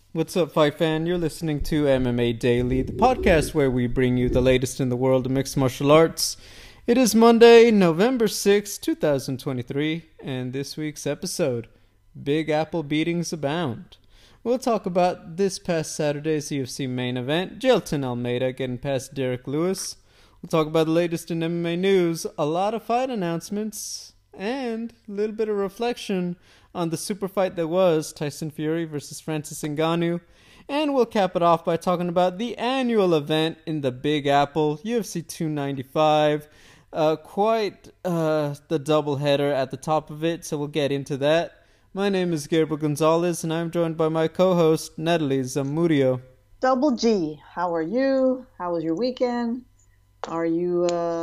What's up, Fight Fan? You're listening to MMA Daily, the podcast where we bring you the latest in the world of mixed martial arts. It is Monday, November 6, 2023, and this week's episode, Big Apple Beatings Abound. We'll talk about this past Saturday's UFC main event, Jailton Almeida getting past Derek Lewis. We'll talk about the latest in MMA news, a lot of fight announcements, and a little bit of reflection on the super fight that was Tyson Fury versus Francis Ngannou. And we'll cap it off by talking about the annual event in the Big Apple, UFC 295. Quite the doubleheader at the top of it, so we'll get into that. My name is Gabriel Gonzalez, and I'm joined by my co-host, Natalie Zamudio. Double G, how are you? How was your weekend? Are you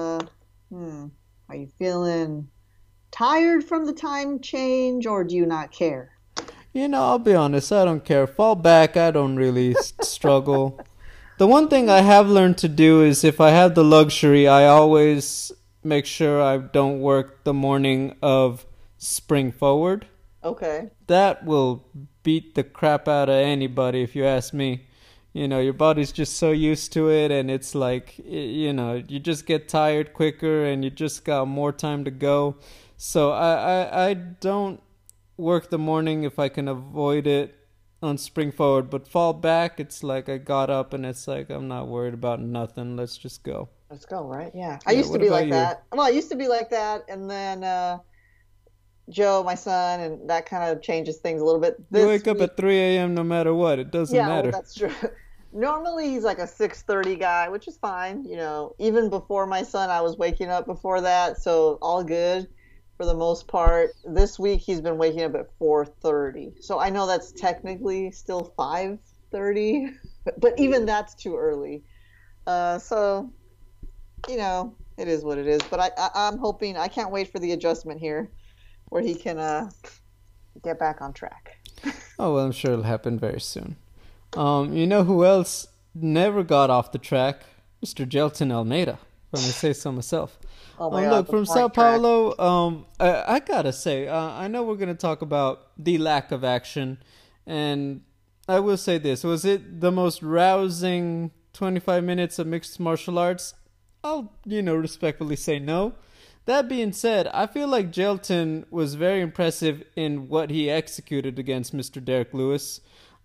feeling tired from the time change, or do you not care? You know, I'll be honest, I don't care. Fall back, I don't really struggle. The one thing I have learned to do is if I have the luxury, I always make sure I don't work the morning of spring forward. Okay. That will beat the crap out of anybody, if you ask me. You know, your body's just so used to it, and it's like, you know, you just get tired quicker, and you just got more time to go. So I don't work the morning if I can avoid it on spring forward, but fall back, it's like I got up and it's like I'm not worried about nothing. Let's just go. Let's go, right? Yeah. I used to be like that. Well, I used to be like that, and then Joe, my son, and that kind of changes things a little bit. You wake up at 3 a.m. no matter what. It doesn't matter. Yeah, that's true. Normally he's like a 6:30 guy, which is fine. You know, even before my son, I was waking up before that, so all good. For the most part, this week he's been waking up at 4:30. So I know that's technically still 5:30, but even that's too early. So, you know, it is what it is. But I'm hoping, I can't wait for the adjustment here where he can get back on track. Oh, well, I'm sure it'll happen very soon. You know who else never got off the track? Mr. Jailton Almeida, if I may say so myself. Oh my God, look, from Sao Paulo, I gotta say, I know we're gonna talk about the lack of action, and I will say this: was it the most rousing 25 minutes of mixed martial arts? I'll, respectfully say no. That being said, I feel like Jailton was very impressive in what he executed against Mr. Derek Lewis.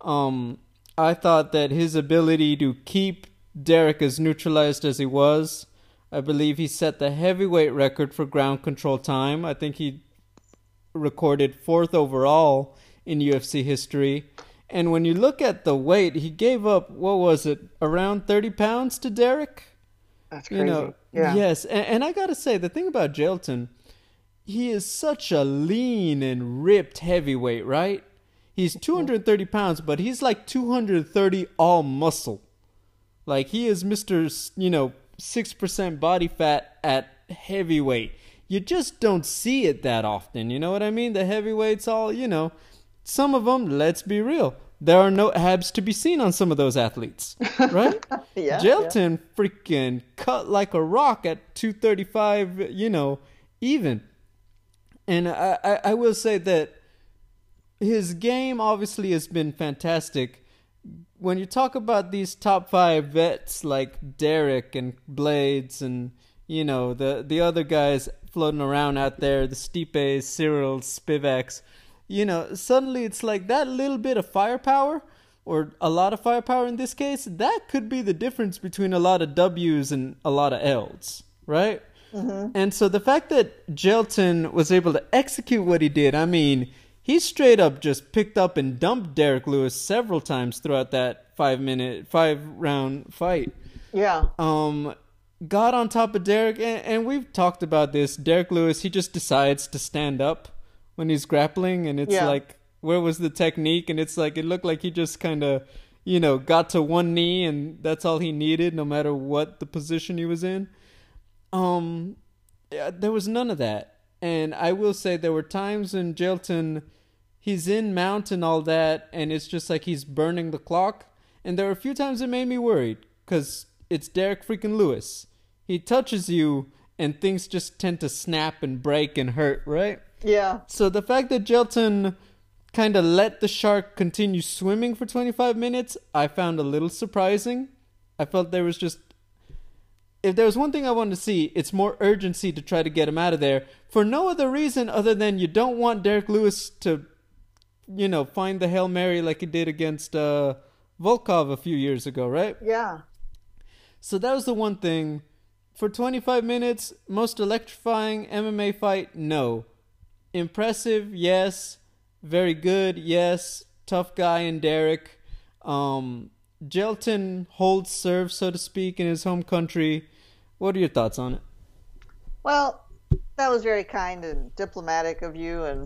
I thought that his ability to keep Derek as neutralized as he was. I believe he set the heavyweight record for ground control time. I think he recorded 4th overall in UFC history. And when you look at the weight, he gave up, what was it, around 30 pounds to Derek? That's crazy. Yeah. Yes, and I got to say, the thing about Jailton, he is such a lean and ripped heavyweight, right? He's 230 pounds, but he's like 230 all muscle. Like, he is Mr., 6% body fat at heavyweight. You just don't see it that often. You know what I mean? The heavyweights all, some of them, let's be real, there are no abs to be seen on some of those athletes, right? Yeah. Jailton freaking cut like a rock at 235, even. And I will say that his game obviously has been fantastic. When you talk about these top 5 vets like Derek and Blades and, the other guys floating around out there, the Stipes, Cyrils, Spivaks, suddenly it's like that little bit of firepower, or a lot of firepower in this case, that could be the difference between a lot of W's and a lot of L's, right? Mm-hmm. And so the fact that Jailton was able to execute what he did, I mean, he straight up just picked up and dumped Derek Lewis several times throughout that 5-round fight. Yeah. Got on top of Derek, and we've talked about this. Derek Lewis, he just decides to stand up when he's grappling, and it's like, where was the technique? And it's like, it looked like he just kind of, got to one knee, and that's all he needed, no matter what the position he was in. There was none of that. And I will say there were times in Jailton, he's in mount and all that, and it's just like he's burning the clock. And there were a few times it made me worried, because it's Derek freaking Lewis. He touches you, and things just tend to snap and break and hurt, right? Yeah. So the fact that Jailton kind of let the shark continue swimming for 25 minutes, I found a little surprising. I felt there was just, if there was one thing I wanted to see, it's more urgency to try to get him out of there for no other reason other than you don't want Derek Lewis to, find the Hail Mary like he did against Volkov a few years ago, right? Yeah. So that was the one thing. For 25 minutes, most electrifying MMA fight? No. Impressive? Yes. Very good? Yes. Tough guy in Derek. Gelton holds serve, so to speak, in his home country. What are your thoughts on it? Well, that was very kind and diplomatic of you, and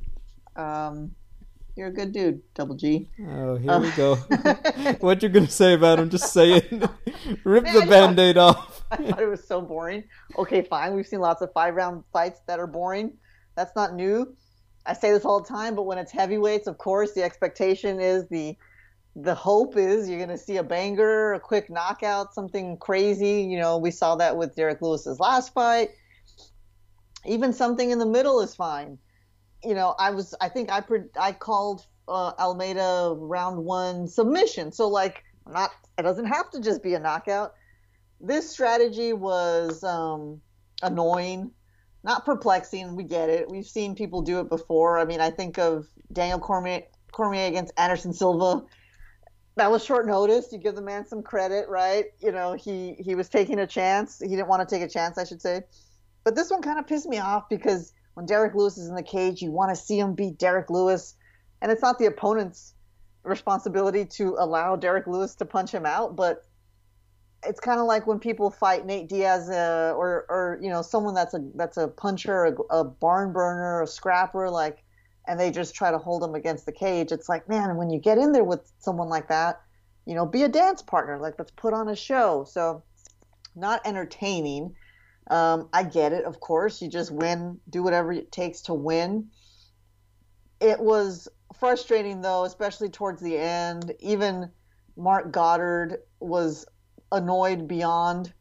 you're a good dude, Double G. Oh, here we go. What you gonna say about him? Just say it. Rip the Band-Aid off. I thought it was so boring. Okay, fine. We've seen lots of 5-round fights that are boring. That's not new. I say this all the time, but when it's heavyweights, of course, the expectation is the hope is you're going to see a banger, a quick knockout, something crazy. We saw that with Derek Lewis's last fight. Even something in the middle is fine. I called Almeida round 1 submission. So it doesn't have to just be a knockout. This strategy was annoying, not perplexing. We get it. We've seen people do it before. I mean, I think of Daniel Cormier against Anderson Silva. That was short notice. You give the man some credit, right? He was taking a chance. He didn't want to take a chance, I should say. But this one kind of pissed me off because when Derek Lewis is in the cage, you want to see him beat Derek Lewis. And it's not the opponent's responsibility to allow Derek Lewis to punch him out, but it's kind of like when people fight Nate Diaz or someone that's a puncher, a barn burner, a scrapper, and they just try to hold him against the cage. It's like, man, when you get in there with someone like that, be a dance partner. Let's put on a show. So not entertaining. I get it, of course. You just win, do whatever it takes to win. It was frustrating, though, especially towards the end. Even Marc Goddard was annoyed beyond,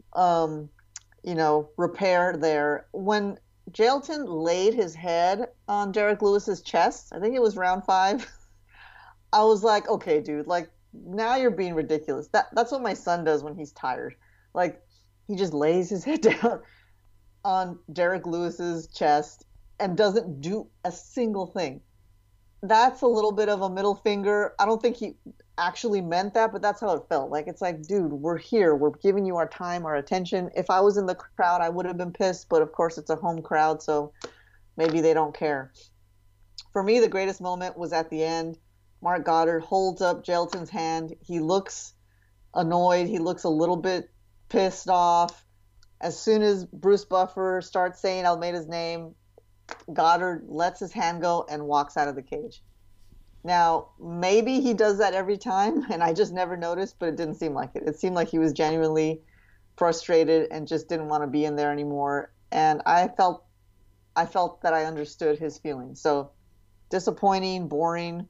repair there. When Gelton laid his head on Derek Lewis's chest, I think it was round 5, I was like, okay, dude, now you're being ridiculous. That's what my son does when he's tired. He just lays his head down on Derek Lewis's chest and doesn't do a single thing. That's a little bit of a middle finger. I don't think he actually meant that, but that's how it felt. It's like, dude, we're here. We're giving you our time, our attention. If I was in the crowd, I would have been pissed, but of course it's a home crowd, so maybe they don't care. For me, the greatest moment was at the end. Marc Goddard holds up Gelton's hand. He looks annoyed. He looks a little bit pissed off. As soon as Bruce Buffer starts saying Almeida's name, Goddard lets his hand go and walks out of the cage. Now, maybe he does that every time, and I just never noticed, but it didn't seem like it. It seemed like he was genuinely frustrated and just didn't want to be in there anymore. And I felt that I understood his feelings. So disappointing, boring.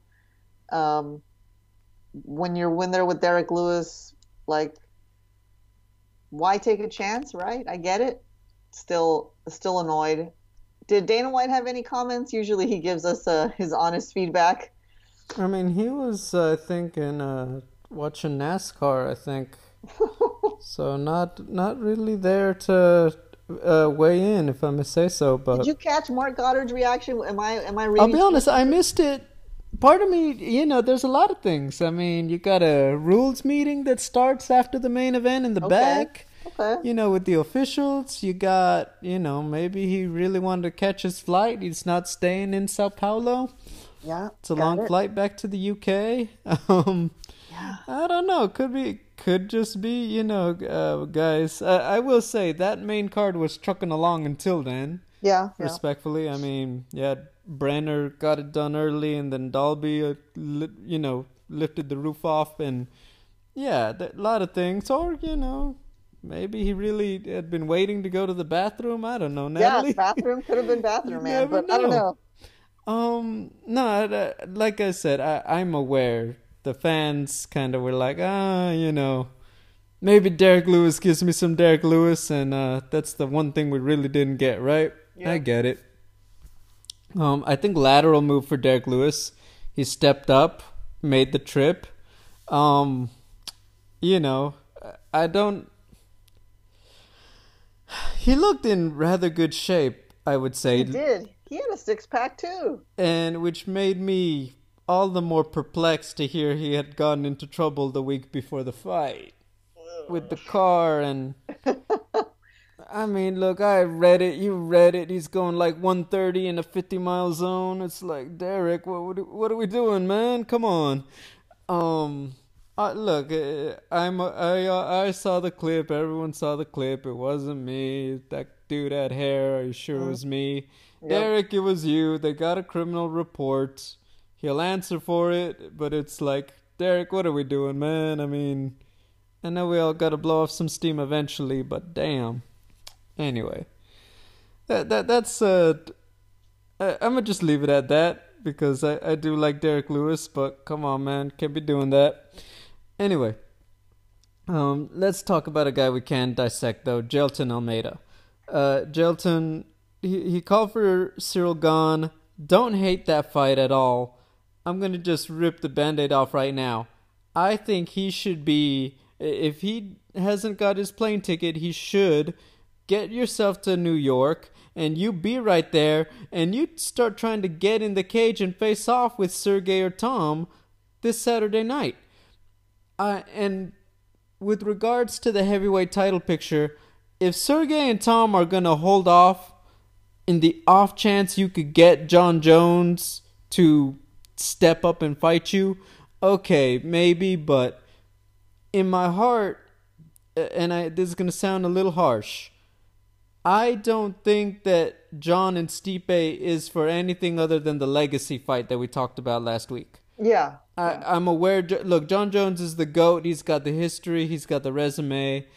When you're in there with Derek Lewis, why take a chance, right? I get it. Still annoyed. Did Dana White have any comments? Usually he gives us his honest feedback. I mean, he was, I think, watching NASCAR, I think. So not really there to weigh in, if I may say so. But did you catch Marc Goddard's reaction? Am I reading? I'll be honest, I missed it. Part of me, there's a lot of things. I mean, you got a rules meeting that starts after the main event in the back. Okay. With the officials. You got, maybe he really wanted to catch his flight. He's not staying in Sao Paulo. Yeah. It's a long flight back to the UK. Yeah. I don't know. Could just be, guys. I will say that main card was trucking along until then. Yeah. Respectfully. I mean, Brenner got it done early, and then Dalby, lifted the roof off, and a lot of things. Or, maybe he really had been waiting to go to the bathroom. I don't know, Natalie. Yeah, bathroom could have been bathroom, man, but I don't know. No, like I said, I'm aware. The fans kind of were like, maybe Derek Lewis gives me some Derek Lewis, and that's the one thing we really didn't get, right? Yeah. I get it. I think lateral move for Derek Lewis. He stepped up, made the trip. Um, you know, I don't. He looked in rather good shape, I would He say, did. He had a six pack too. and which made me all the more perplexed to hear he had gotten into trouble the week before the fight with the car. And I mean, look, I read it, you read it. He's going like 130 in a 50-mile zone. It's like, Derek, what are we doing, man? Come on. Um, look, I saw the clip. Everyone saw the clip. It wasn't me. That dude had hair. Are you sure it was me? Yep. Derek, it was you. They got a criminal report. He'll answer for it. But it's like, Derek, what are we doing, man? I mean, I know we all got to blow off some steam eventually, but damn. Anyway, that's I'm gonna just leave it at that because I do like Derek Lewis, but come on, man, can't be doing that. Anyway, let's talk about a guy we can dissect though, Jailton Almeida. Jailton, he called for Cyril Gane. Don't hate that fight at all. I'm gonna just rip the Band-Aid off right now. I think he should be, if he hasn't got his plane ticket, he should get yourself to New York and you be right there and you start trying to get in the cage and face off with Sergey or Tom this Saturday night. And with regards to the heavyweight title picture, if Sergey and Tom are going to hold off in the off chance you could get John Jones to step up and fight you, okay, maybe, but in my heart, and this is going to sound a little harsh, I don't think that John and Stipe is for anything other than the legacy fight that we talked about last week. Yeah. I'm aware. Look, John Jones is the GOAT. He's got the history. He's got the resume.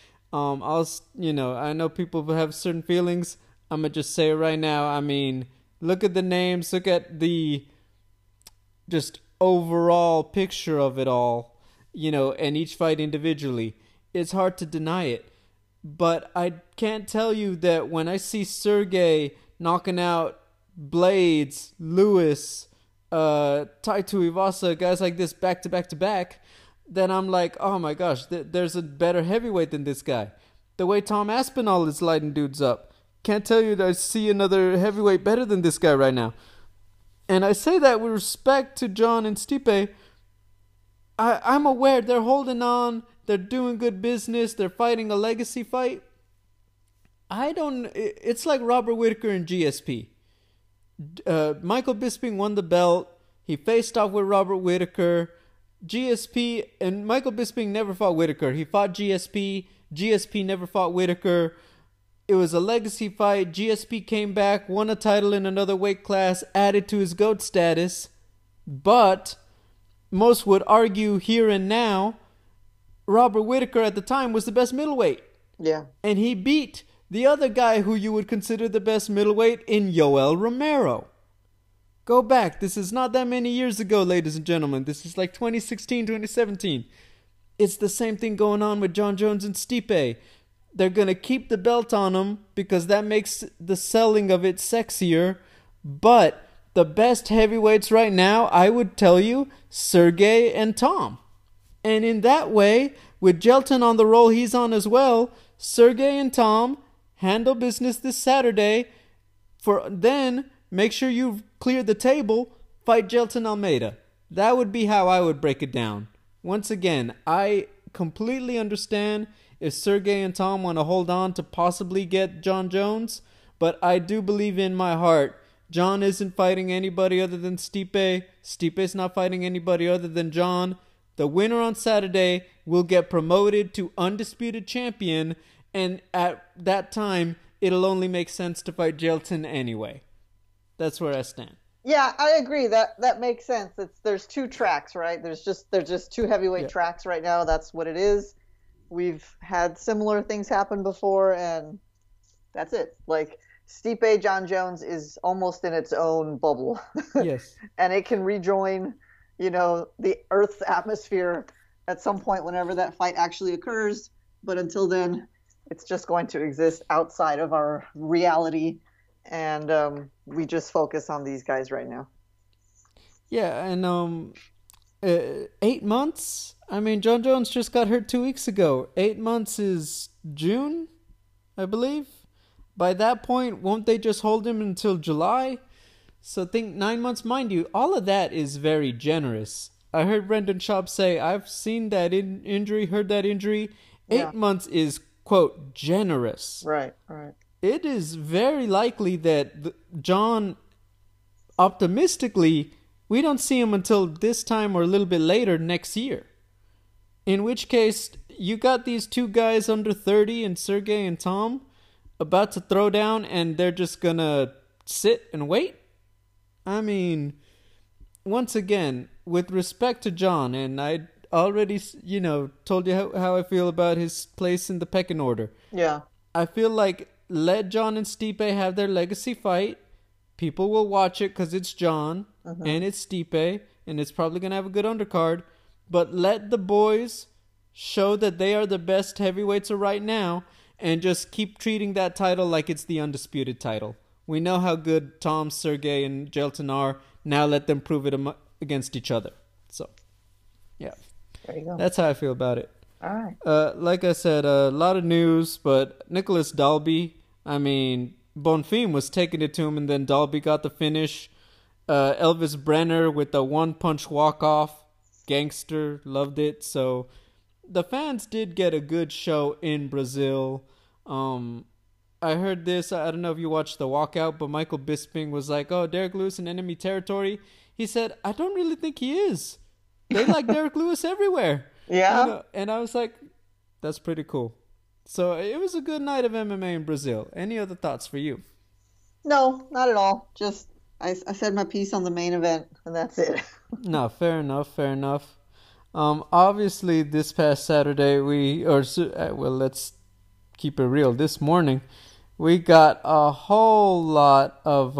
I know people have certain feelings. I'm gonna just say it right now. I mean, look at the names. Look at the just overall picture of it all. And each fight individually. It's hard to deny it. But I can't tell you that when I see Sergey knocking out Blades, Lewis, Tai Tuivasa, guys like this back to back to back, then I'm like, oh my gosh, there's a better heavyweight than this guy. The way Tom Aspinall is lighting dudes up. Can't tell you that I see another heavyweight better than this guy right now. And I say that with respect to John and Stipe. I'm aware they're holding on. They're doing good business. They're fighting a legacy fight. It's like Robert Whittaker and GSP. Michael Bisping won the belt. He faced off with Robert Whittaker. GSP and Michael Bisping never fought Whittaker. He fought GSP. GSP never fought Whittaker. It was a legacy fight. GSP came back, won a title in another weight class, added to his GOAT status. But most would argue here and now, Robert Whittaker at the time was the best middleweight. Yeah. And he beat the other guy who you would consider the best middleweight in Yoel Romero. Go back. This is not that many years ago, ladies and gentlemen. This is like 2016, 2017. It's the same thing going on with John Jones and Stipe. They're going to keep the belt on him because that makes the selling of it sexier. But the best heavyweights right now, I would tell you, Sergey and Tom. And in that way, with Jailton on the roll he's on as well, Sergey and Tom handle business this Saturday. Then make sure you clear the table, fight Jailton Almeida. That would be how I would break it down. Once again, I completely understand if Sergey and Tom want to hold on to possibly get John Jones, but I do believe in my heart John isn't fighting anybody other than Stipe. Stipe's not fighting anybody other than John. The winner on Saturday will get promoted to undisputed champion, and at that time, it'll only make sense to fight Jailton anyway. That's where I stand. Yeah, I agree. That makes sense. There's two tracks, right? There's just two heavyweight tracks right now. That's what it is. We've had similar things happen before, and that's it. Like, Stipe John Jones is almost in its own bubble. Yes. And it can rejoin, the Earth's atmosphere at some point whenever that fight actually occurs. But until then, it's just going to exist outside of our reality. and we just focus on these guys right now. Yeah, and 8 months. I mean, John Jones just got hurt 2 weeks ago. 8 months is June, I believe. By that point, won't they just hold him until July? So think 9 months, mind you. All of that is very generous. I heard Brendan Schaub say, "I've seen that injury, heard that injury. 8 months is quote generous." Right, right. It is very likely that John, optimistically, we don't see him until this time or a little bit later next year. In which case, you got these two guys under 30 and Sergey and Tom about to throw down and they're just gonna sit and wait? I mean, once again, with respect to John, and I already, told you how I feel about his place in the pecking order. Yeah. I feel like let John and Stipe have their legacy fight. People will watch it because it's John and it's Stipe, and it's probably going to have a good undercard. But let the boys show that they are the best heavyweights of right now and just keep treating that title like it's the undisputed title. We know how good Tom, Sergey, and Jelton are. Now let them prove it against each other. So, yeah. There you go. That's how I feel about it. All right. Like I said, a lot of news, but Nicholas Dalby, I mean, Bonfim was taking it to him, and then Dalby got the finish. Elvis Brenner with the one-punch walk-off. Gangster, loved it. So the fans did get a good show in Brazil. I heard this, I don't know if you watched the walkout, but Michael Bisping was like, "Oh, Derek Lewis in enemy territory." He said, "I don't really think he is. They like Derek Lewis everywhere." Yeah. And I was like, that's pretty cool. So it was a good night of MMA in Brazil. Any other thoughts for you? No, not at all. Just I said my piece on the main event, and that's it. No, fair enough. Obviously, this past Saturday, let's keep it real. This morning, we got a whole lot of,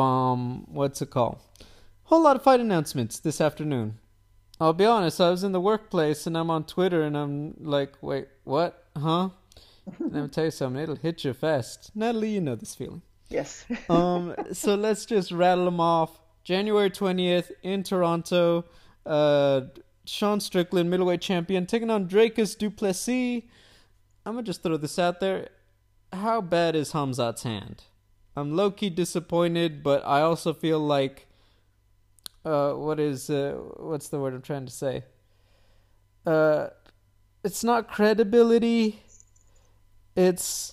whole lot of fight announcements this afternoon. I'll be honest, I was in the workplace and I'm on Twitter and I'm like, wait, what? Huh? Let me tell you something, it'll hit you fast. Natalie, you know this feeling. Yes. So let's just rattle them off. January 20th in Toronto, Sean Strickland, middleweight champion, taking on Dricus du Plessis. I'm going to just throw this out there. How bad is Khamzat's hand? I'm low-key disappointed, but I also feel like what's the word I'm trying to say? It's not credibility. It's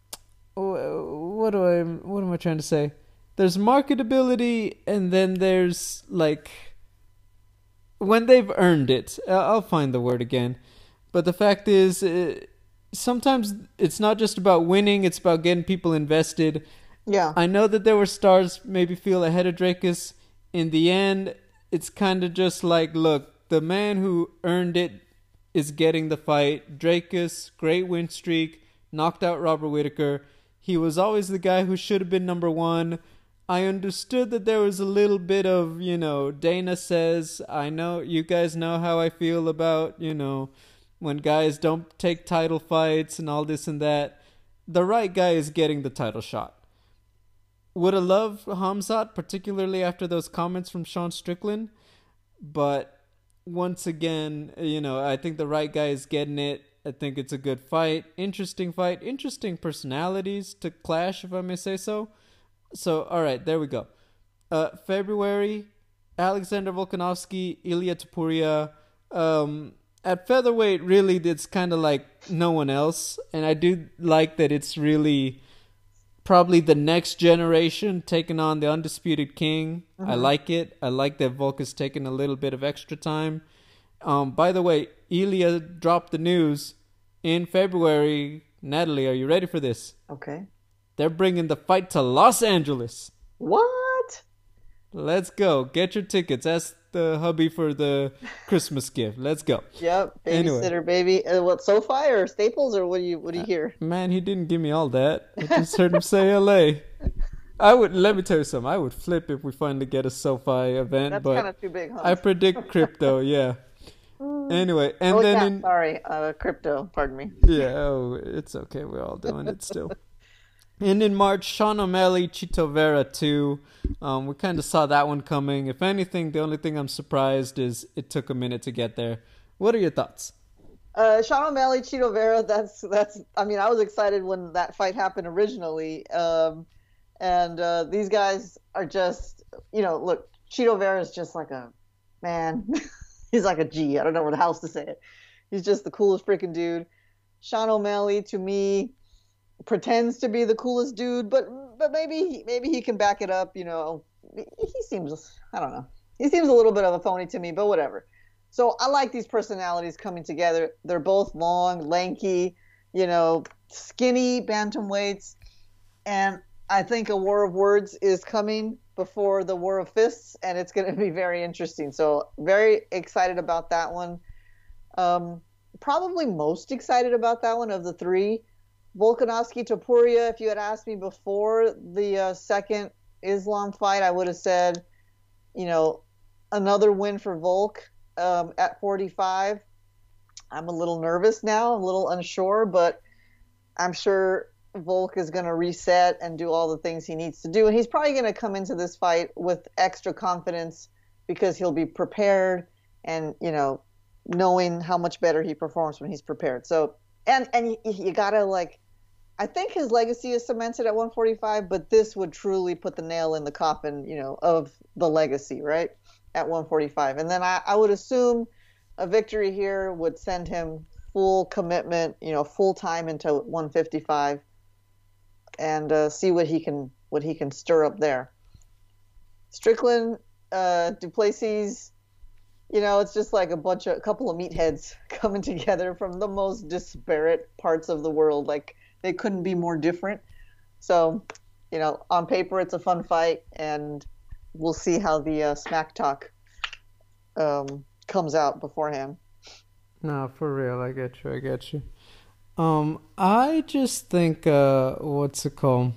what am I trying to say? There's marketability, and then there's like when they've earned it. I'll find the word again. But the fact is, sometimes it's not just about winning; it's about getting people invested. Yeah. I know that there were stars maybe feel ahead of Dricus. In the end, it's kind of just like, look, the man who earned it is getting the fight. Dricus, great win streak, knocked out Robert Whittaker. He was always the guy who should have been number one. I understood that there was a little bit of, Dana says, I know, you guys know how I feel about, when guys don't take title fights and all this and that. The right guy is getting the title shot. Would have loved Khamzat, particularly after those comments from Sean Strickland. But once again, I think the right guy is getting it. I think it's a good fight. Interesting personalities to clash, if I may say so. So, all right, there we go. February, Alexander Volkanovski, Ilya Topuria. At featherweight, really, it's kind of like no one else. And I do like that it's really probably the next generation taking on the undisputed king. Mm-hmm. I like it. I like that Volk is taking a little bit of extra time. By the way, Ilya dropped the news in February. Natalie, are you ready for this? Okay. They're bringing the fight to Los Angeles. What? Let's go. Get your tickets. Ask the hubby for the Christmas gift. Let's go. Yep. Babysitter, baby. What, SoFi or Staples or what do you hear? Man, he didn't give me all that. I just heard him say LA. Let me tell you something. I would flip if we finally get a SoFi event. That's but kind of too big, huh? I predict crypto, yeah. Anyway, and sorry, crypto, pardon me. Yeah, it's okay. We're all doing it still. And in March, Sean O'Malley, Chito Vera 2. We kind of saw that one coming. If anything, the only thing I'm surprised is it took a minute to get there. What are your thoughts? Sean O'Malley, Cheeto Vera. That's. I mean, I was excited when that fight happened originally. And these guys are just, look, Cheeto Vera is just like a man. He's like a G. I don't know what else to say it. He's just the coolest freaking dude. Sean O'Malley, to me, pretends to be the coolest dude, but maybe he can back it up. He seems, I don't know. He seems a little bit of a phony to me, but whatever. So I like these personalities coming together. They're both long, lanky, skinny bantamweights, and I think a war of words is coming before the war of fists, and it's going to be very interesting. So very excited about that one. Probably most excited about that one of the three. Volkanovski Topuria, if you had asked me before the second Islam fight, I would have said, another win for Volk at 45. I'm a little nervous now, a little unsure, but I'm sure Volk is going to reset and do all the things he needs to do. And he's probably going to come into this fight with extra confidence because he'll be prepared and, knowing how much better he performs when he's prepared. So, and you got to I think his legacy is cemented at 145, but this would truly put the nail in the coffin, of the legacy, right? At 145. And then I would assume a victory here would send him full commitment, full time into 155 and see what he can stir up there. Strickland, Duplessis, it's just like a couple of meatheads coming together from the most disparate parts of the world. Like, they couldn't be more different. So, on paper, it's a fun fight, and we'll see how the smack talk comes out beforehand. No, for real, I get you. I just think, what's it called?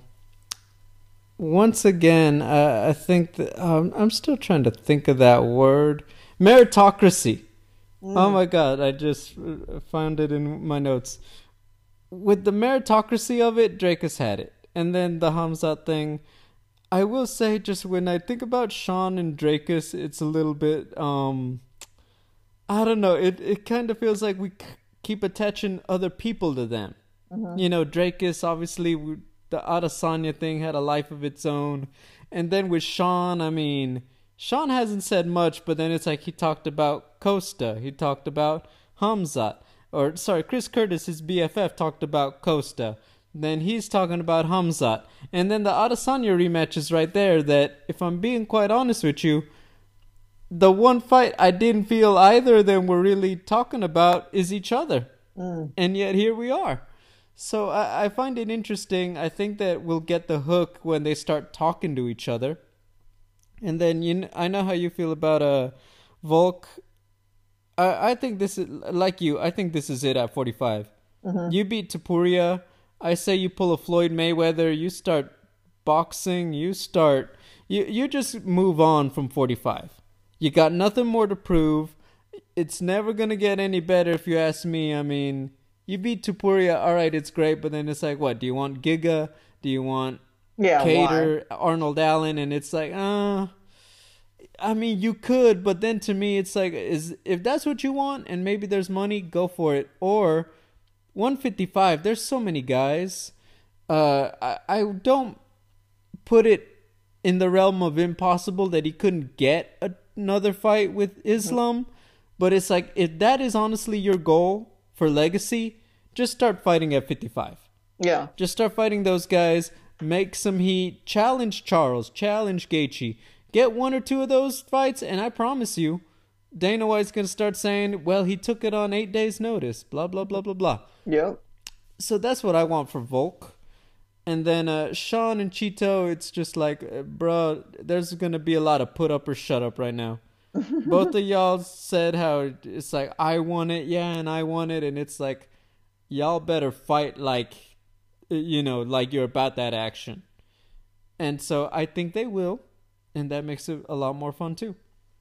Once again, I think that I'm still trying to think of that word. Meritocracy. Oh my God, I just found it in my notes. With the meritocracy of it, Drake has had it. And then the Hamzat thing, I will say, just when I think about Sean and Drakus, it's a little bit, I don't know, it kind of feels like we keep attaching other people to them. Mm-hmm. Drakus, obviously, the Adesanya thing had a life of its own. And then with Sean, I mean, Sean hasn't said much, but then it's like he talked about Costa. He talked about Hamzat. Chris Curtis, his BFF, talked about Costa. Then he's talking about Hamzat. And then the Adesanya rematch is right there that, if I'm being quite honest with you, the one fight I didn't feel either of them were really talking about is each other. And yet here we are. So I find it interesting. I think that we'll get the hook when they start talking to each other. And then, I know how you feel about Volk. I think this is, like you, I think this is it at 45. Mm-hmm. You beat Topuria. I say you pull a Floyd Mayweather. You start boxing. You just move on from 45. You got nothing more to prove. It's never going to get any better if you ask me. I mean, you beat Topuria. All right, it's great. But then it's like, what? Do you want Giga? Do you want Cater, Arnold Allen? And it's like, I mean, you could, but then to me, it's like, if that's what you want, and maybe there's money, go for it. Or 155, there's so many guys. I don't put it in the realm of impossible that he couldn't get another fight with Islam, but it's like, if that is honestly your goal for legacy, just start fighting at 55. Yeah. Just start fighting those guys, make some heat, challenge Charles, challenge Gaethje. Get one or two of those fights, and I promise you, Dana White's going to start saying, well, he took it on 8 days' notice, blah, blah, blah, blah, blah. Yep. So that's what I want for Volk. And then Sean and Chito, it's just like, bro, there's going to be a lot of put up or shut up right now. Both of y'all said how it's like, I want it, yeah, and I want it. And it's like, y'all better fight like you're about that action. And so I think they will. And that makes it a lot more fun too.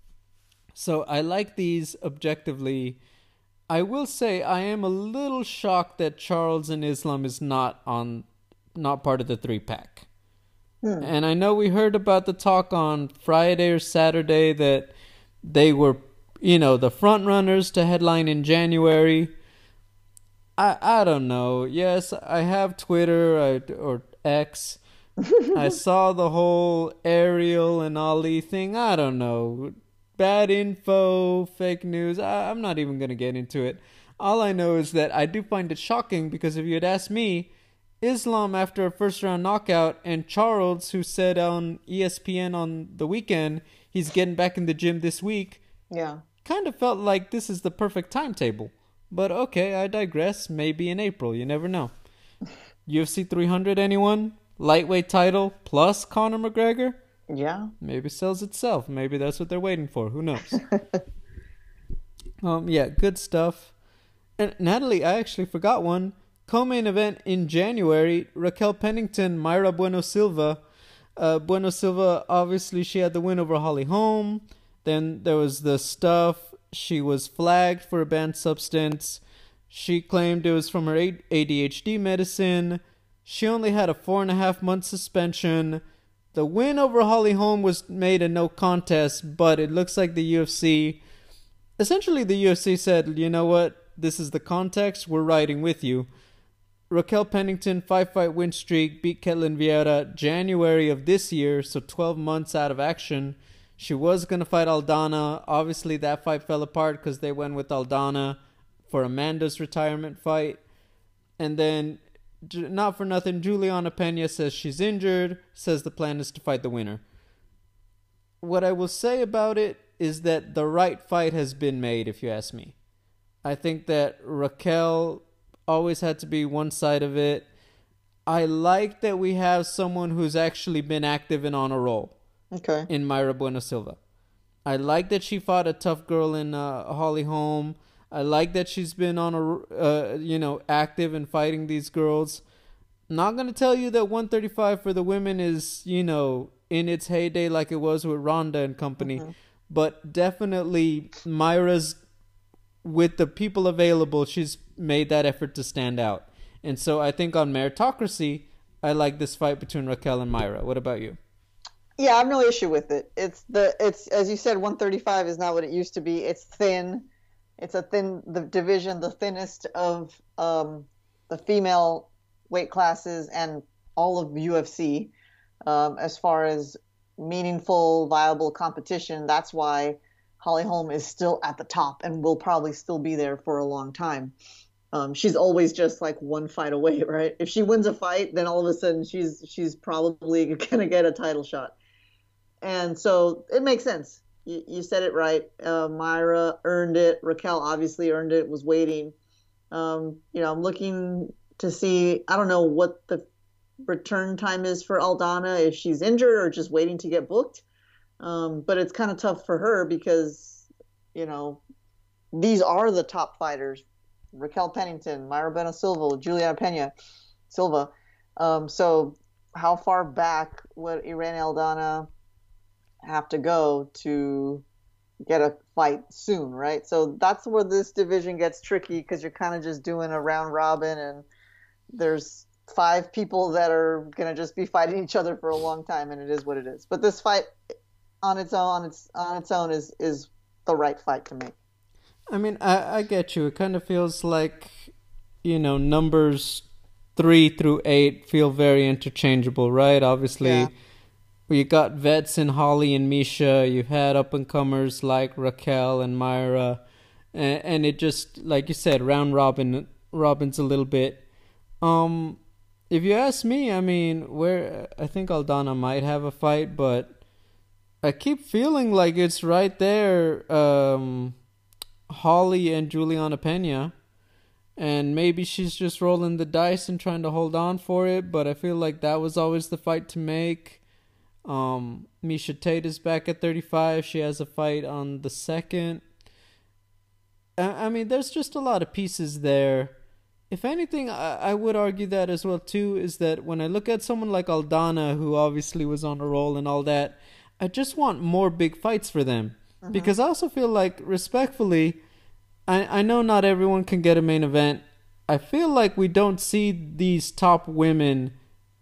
So I like these objectively. I will say I am a little shocked that Charles and Islam is not on not part of the 3-pack. Hmm. And I know we heard about the talk on Friday or Saturday that they were, the front runners to headline in January. I don't know. Yes, I have Twitter or X. I saw the whole Ariel and Ali thing. I don't know. Bad info, fake news. I'm not even going to get into it. All I know is that I do find it shocking because if you had asked me, Islam after a first round knockout and Charles, who said on ESPN on the weekend he's getting back in the gym this week, Yeah. kind of felt like this is the perfect timetable. But okay, I digress. Maybe in April. You never know. UFC 300, anyone? Lightweight title plus Conor McGregor? Yeah. Maybe sells itself. Maybe that's what they're waiting for. Who knows? Yeah, good stuff. And Natalie, I actually forgot one. Co-main event in January, Raquel Pennington, Mayra Bueno Silva. Bueno Silva, obviously she had the win over Holly Holm. Then there was the stuff. She was flagged for a banned substance. She claimed it was from her ADHD medicine. She only had a 4.5-month suspension. The win over Holly Holm was made a no contest, but it looks like the UFC... Essentially, the UFC said, you know what? This is the context. We're riding with you. Raquel Pennington, 5-fight win streak, beat Ketlin Vieira January of this year, so 12 months out of action. She was going to fight Aldana. Obviously, that fight fell apart because they went with Aldana for Amanda's retirement fight. And then, not for nothing, Juliana Pena says she's injured, says the plan is to fight the winner. What I will say about it is that the right fight has been made, if you ask me. I think that Raquel always had to be one side of it. I like that we have someone who's actually been active and on a roll. Okay. In Mayra Bueno Silva. I like that she fought a tough girl in Holly Holm. I like that she's been on active and fighting these girls. Not going to tell you that 135 for the women is, in its heyday like it was with Ronda and company. Mm-hmm. But definitely Mayra's, with the people available, she's made that effort to stand out. And so I think on meritocracy, I like this fight between Raquel and Mayra. What about you? Yeah, I have no issue with it. It's as you said, 135 is not what it used to be. It's thin. It's the division, the thinnest of the female weight classes and all of UFC as far as meaningful, viable competition. That's why Holly Holm is still at the top and will probably still be there for a long time. She's always just like one fight away, right? If she wins a fight, then all of a sudden she's probably going to get a title shot. And so it makes sense. You said it right. Mayra earned it. Raquel obviously earned it, was waiting. I'm looking to see, I don't know what the return time is for Aldana, if she's injured or just waiting to get booked. But it's kind of tough for her because, these are the top fighters. Raquel Pennington, Mayra Bueno Silva, Juliana Pena Silva. So how far back would Irene Aldana have to go to get a fight soon, right? So that's where this division gets tricky because you're kind of just doing a round robin and there's 5 people that are going to just be fighting each other for a long time, and it is what it is. But this fight on its own is the right fight to make. I mean, I get you. It kind of feels like, numbers 3 through 8 feel very interchangeable, right? Obviously, yeah. You got vets in Holly and Misha. You've had up-and-comers like Raquel and Mayra. And it just, like you said, round robin's a little bit. If you ask me, I mean, I think Aldana might have a fight, but I keep feeling like it's right there, Holly and Juliana Pena. And maybe she's just rolling the dice and trying to hold on for it, but I feel like that was always the fight to make. Misha Tate is back at 35. She has a fight on the 2nd. I mean, there's just a lot of pieces there. If anything, I would argue that as well, too, is that when I look at someone like Aldana, who obviously was on a roll and all that, I just want more big fights for them. Uh-huh. Because I also feel like, respectfully, I know not everyone can get a main event. I feel like we don't see these top women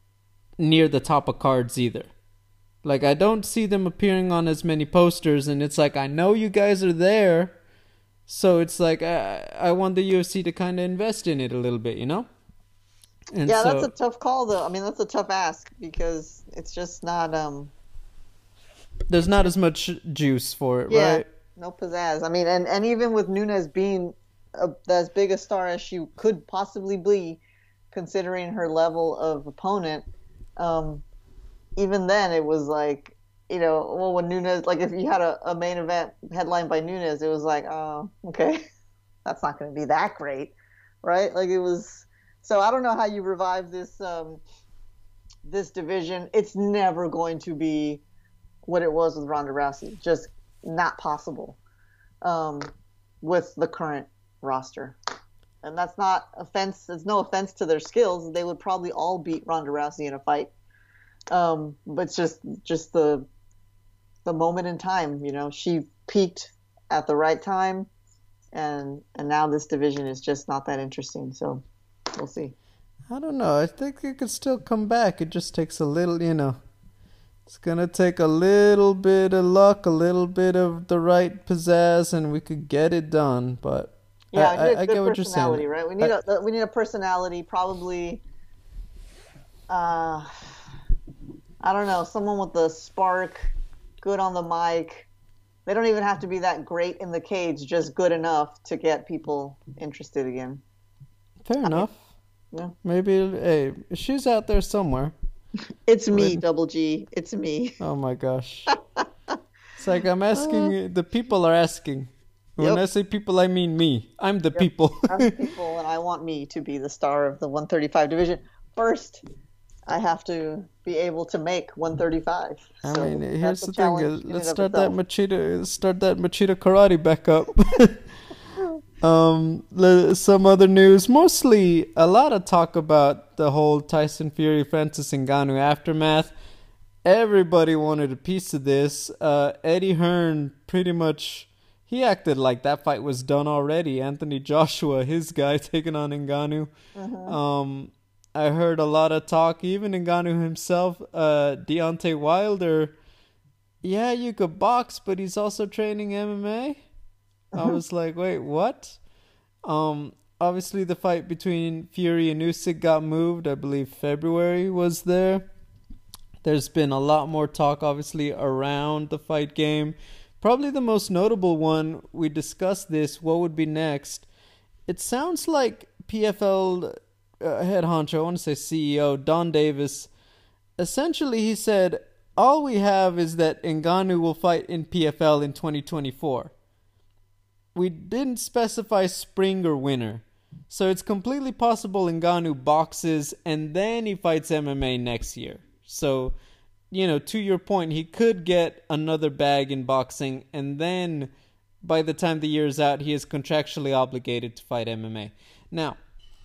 near the top of cards either. Like, I don't see them appearing on as many posters, and it's like, I know you guys are there, so it's like, I want the UFC to kind of invest in it a little bit, you know? And Yeah, so that's a tough call, though. I mean, that's a tough ask because it's just not, there's not as much juice for it, yeah, right? no pizzazz. I mean, and even with Nunes being as big a star as she could possibly be, considering her level of opponent, um, even then it was like, well, when Nunes, like if you had a main event headlined by Nunes, it was like, oh, okay, that's not going to be that great, right? Like it was. So I don't know how you revive this division. It's never going to be what it was with Ronda Rousey. Just not possible with the current roster. And that's not offense. It's no offense to their skills. They would probably all beat Ronda Rousey in a fight. But it's just the moment in time. She peaked at the right time, and now this division is just not that interesting. So we'll see. I don't know. I think it could still come back. It just takes a little, it's going to take a little bit of luck, a little bit of the right pizzazz, and we could get it done. But yeah, I get what you're saying. Right? We need a personality, probably. I don't know, someone with the spark, good on the mic. They don't even have to be that great in the cage, just good enough to get people interested again. Fair enough. Yeah. Maybe, hey, she's out there somewhere. It's me, Double G. It's me. Oh my gosh. It's like I'm asking, the people are asking. When I say people, I mean me. I'm the people. I'm the people, and I want me to be the star of the 135 division. First, I have to be able to make 135. I mean, here's the thing. Let's start that Machida karate back up. Some other news. Mostly a lot of talk about the whole Tyson Fury Francis Ngannou aftermath. Everybody wanted a piece of this. Eddie Hearn pretty much, he acted like that fight was done already. Anthony Joshua, his guy, taking on Ngannou. Mm-hmm. I heard a lot of talk, even Ngannou himself, Deontay Wilder. Yeah, you could box, but he's also training MMA. I was like, wait, what? Obviously the fight between Fury and Usyk got moved. I believe February was there. There's been a lot more talk, obviously, around the fight game. Probably the most notable one, we discussed this, what would be next? It sounds like PFL head honcho, I want to say CEO, Don Davis, essentially he said, all we have is that Ngannou will fight in PFL in 2024. We didn't specify spring or winter. So it's completely possible Ngannou boxes and then he fights MMA next year. So, to your point, he could get another bag in boxing and then by the time the year is out, he is contractually obligated to fight MMA. Now,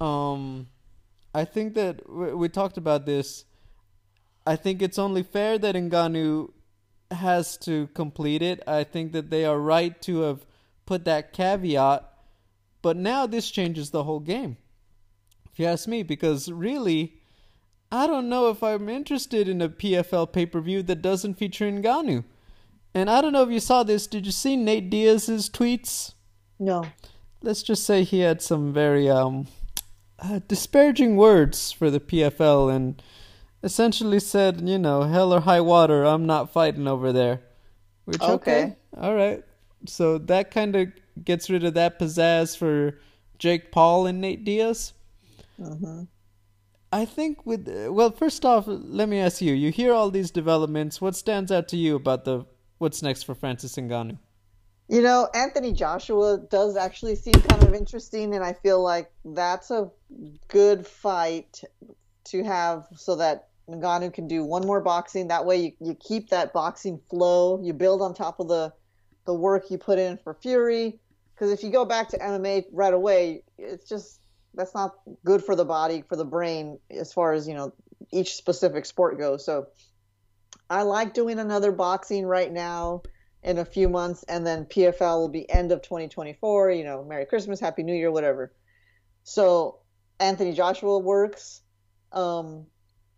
I think that we talked about this. I think it's only fair that Ngannou has to complete it. I think that they are right to have put that caveat. But now this changes the whole game, if you ask me, because really, I don't know if I'm interested in a PFL pay-per-view that doesn't feature Ngannou. And I don't know if you saw this. Did you see Nate Diaz's tweets? No. Let's just say he had some very disparaging words for the PFL and essentially said, hell or high water, I'm not fighting over there. Which, okay. All right. So that kind of gets rid of that pizzazz for Jake Paul and Nate Diaz. Mm-hmm. I think first off, let me ask you. You hear all these developments. What stands out to you about what's next for Francis Ngannou? Anthony Joshua does actually seem kind of interesting, and I feel like that's a good fight to have so that Ngannou can do one more boxing. That way you keep that boxing flow. You build on top of the work you put in for Fury. Because if you go back to MMA right away, it's just, that's not good for the body, for the brain, as far as, each specific sport goes. So I like doing another boxing right now in a few months, and then PFL will be end of 2024, Merry Christmas, Happy New Year, whatever. So Anthony Joshua works.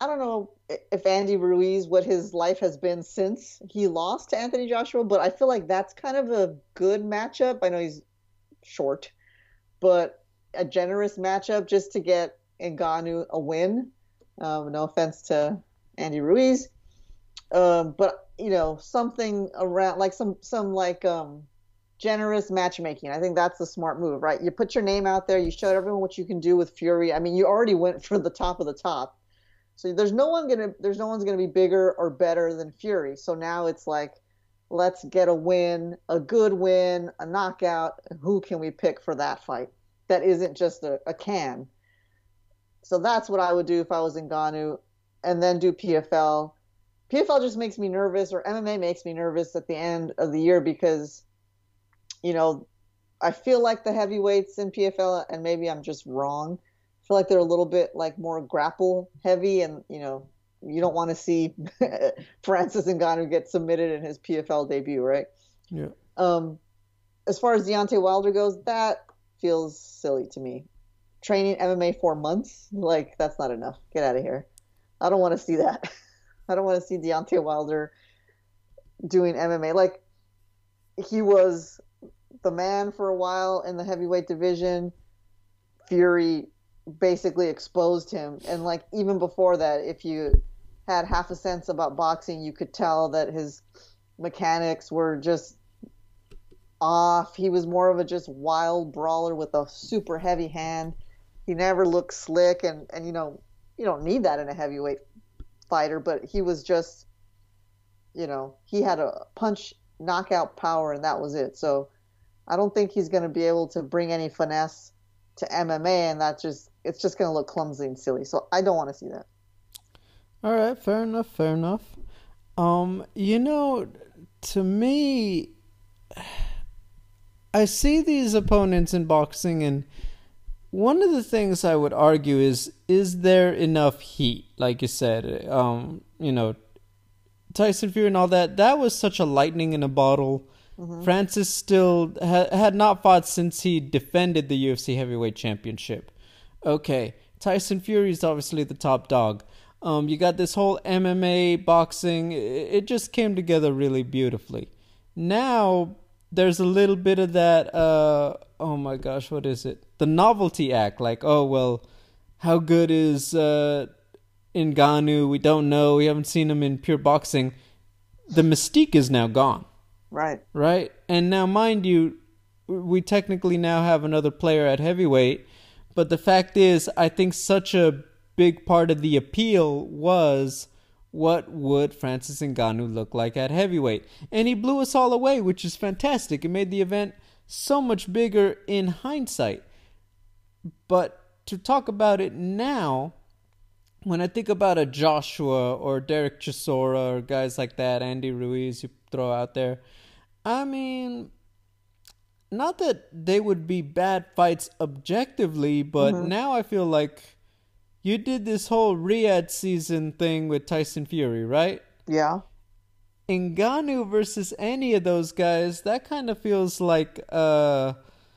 I don't know if Andy Ruiz, what his life has been since he lost to Anthony Joshua, but I feel like that's kind of a good matchup. I know he's short, but a generous matchup just to get Ngannou a win. No offense to Andy Ruiz, but something around like some like generous matchmaking. I think that's the smart move, right? You put your name out there, you showed everyone what you can do with Fury. I mean, you already went for the top of the top. So there's no one's gonna be bigger or better than Fury. So now it's like, let's get a win, a good win, a knockout. Who can we pick for that fight? That isn't just a can. So that's what I would do if I was Ngannou, and then do PFL. PFL just makes me nervous, or MMA makes me nervous at the end of the year because, I feel like the heavyweights in PFL, and maybe I'm just wrong, I feel like they're a little bit like more grapple heavy, and you don't want to see Francis Ngannou get submitted in his PFL debut, right? Yeah. As far as Deontay Wilder goes, that feels silly to me. Training MMA 4 months, like that's not enough. Get out of here. I don't want to see that. I don't want to see Deontay Wilder doing MMA. Like, he was the man for a while in the heavyweight division. Fury basically exposed him, and like even before that, if you had half a sense about boxing, you could tell that his mechanics were just off. He was more of a just wild brawler with a super heavy hand. He never looked slick, and you don't need that in a heavyweight fighter, but he was just, he had a punch knockout power, and that was it. So I don't think he's going to be able to bring any finesse to MMA, and it's just going to look clumsy and silly. So I don't want to see that. All right, fair enough, fair enough. To me, I see these opponents in boxing, and one of the things I would argue is there enough heat? Like you said, Tyson Fury and all that, that was such a lightning in a bottle. Mm-hmm. Francis still had not fought since he defended the UFC Heavyweight Championship. Okay, Tyson Fury is obviously the top dog. You got this whole MMA, boxing, it just came together really beautifully. Now, there's a little bit of that, oh my gosh, what is it? The novelty act, like, oh, well, how good is Ngannou? We don't know. We haven't seen him in pure boxing. The mystique is now gone. Right? And now, mind you, we technically now have another player at heavyweight, but the fact is, I think such a big part of the appeal was what would Francis Ngannou look like at heavyweight. And he blew us all away, which is fantastic. It made the event so much bigger in hindsight. But to talk about it now, when I think about a Joshua or Derek Chisora or guys like that, Andy Ruiz you throw out there, I mean, not that they would be bad fights objectively, but now I feel like you did this whole Riyadh season thing with Tyson Fury, right? Yeah. Ngannou versus any of those guys, that kind of feels like, a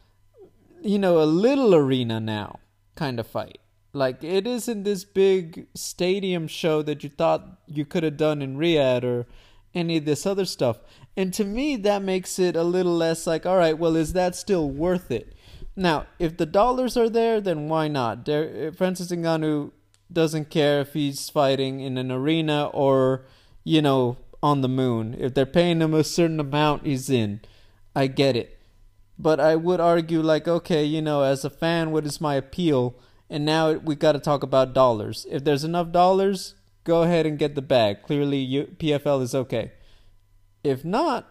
little arena now kind of fight. Like, it isn't this big stadium show that you thought you could have done in Riyadh or any of this other stuff. And to me, that makes it a little less like, all right, well, is that still worth it? Now, if the dollars are there, then why not? Francis Ngannou doesn't care if he's fighting in an arena or, on the moon. If they're paying him a certain amount, he's in. I get it. But I would argue, like, okay, as a fan, what is my appeal? And now we got to talk about dollars. If there's enough dollars, go ahead and get the bag. Clearly, PFL is okay. If not,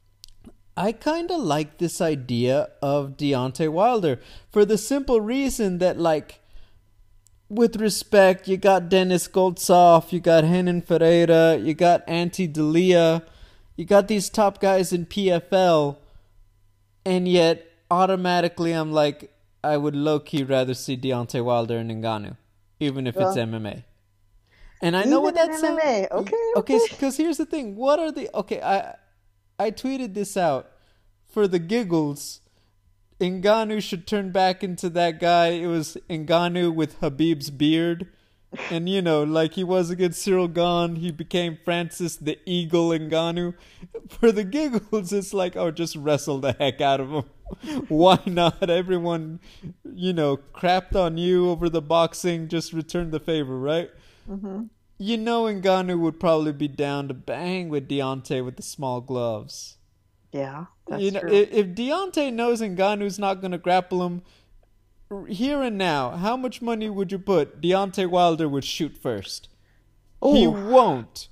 I kind of like this idea of Deontay Wilder for the simple reason that, like, with respect, you got Dennis Goltsov, you got Renan Ferreira, you got Ante Delija, you got these top guys in PFL, and yet automatically I'm like, I would low-key rather see Deontay Wilder and Ngannou, even if it's MMA. And I know what that sounds. Okay, because here's the thing. What are the... Okay, I tweeted this out for the giggles. Ngannou should turn back into that guy. It was Ngannou with Habib's beard. And like he was against Cyril Gahn, he became Francis the Eagle Ngannou. For the giggles, it's like, oh, just wrestle the heck out of him. Why not? Everyone, crapped on you over the boxing. Just return the favor, right? Mm-hmm. Ngannou would probably be down to bang with Deontay with the small gloves. Yeah, that's true. If Deontay knows Ngannou's not going to grapple him, here and now, how much money would you put Deontay Wilder would shoot first? Ooh. He won't.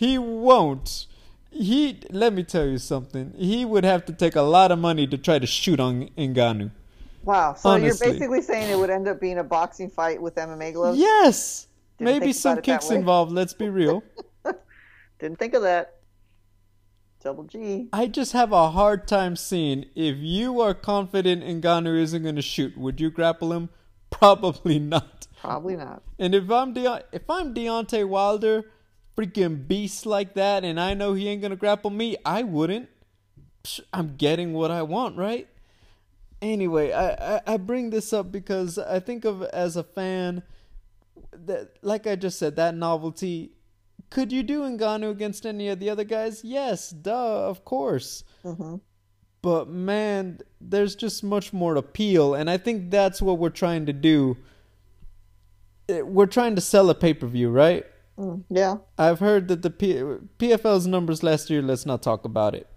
Let me tell you something. He would have to take a lot of money to try to shoot on Ngannou. Wow. So honestly, you're basically saying it would end up being a boxing fight with MMA gloves? Yes. Maybe some kicks involved. Let's be real. Didn't think of that. Double G. I just have a hard time seeing if you are confident Ngannou isn't going to shoot. Would you grapple him? Probably not. Probably not. And if I'm Deontay Wilder, freaking beast like that, and I know he ain't going to grapple me, I wouldn't. I'm getting what I want, right? Anyway, I bring this up because I think of as a fan that, like I just said, that novelty. Could you do Ngannou against any of the other guys? Yes, duh, of course. Mm-hmm. But man, there's just much more appeal, and I think that's what we're trying to do. We're trying to sell a pay-per-view, right? Yeah. I've heard that the PFL's numbers last year. Let's not talk about it.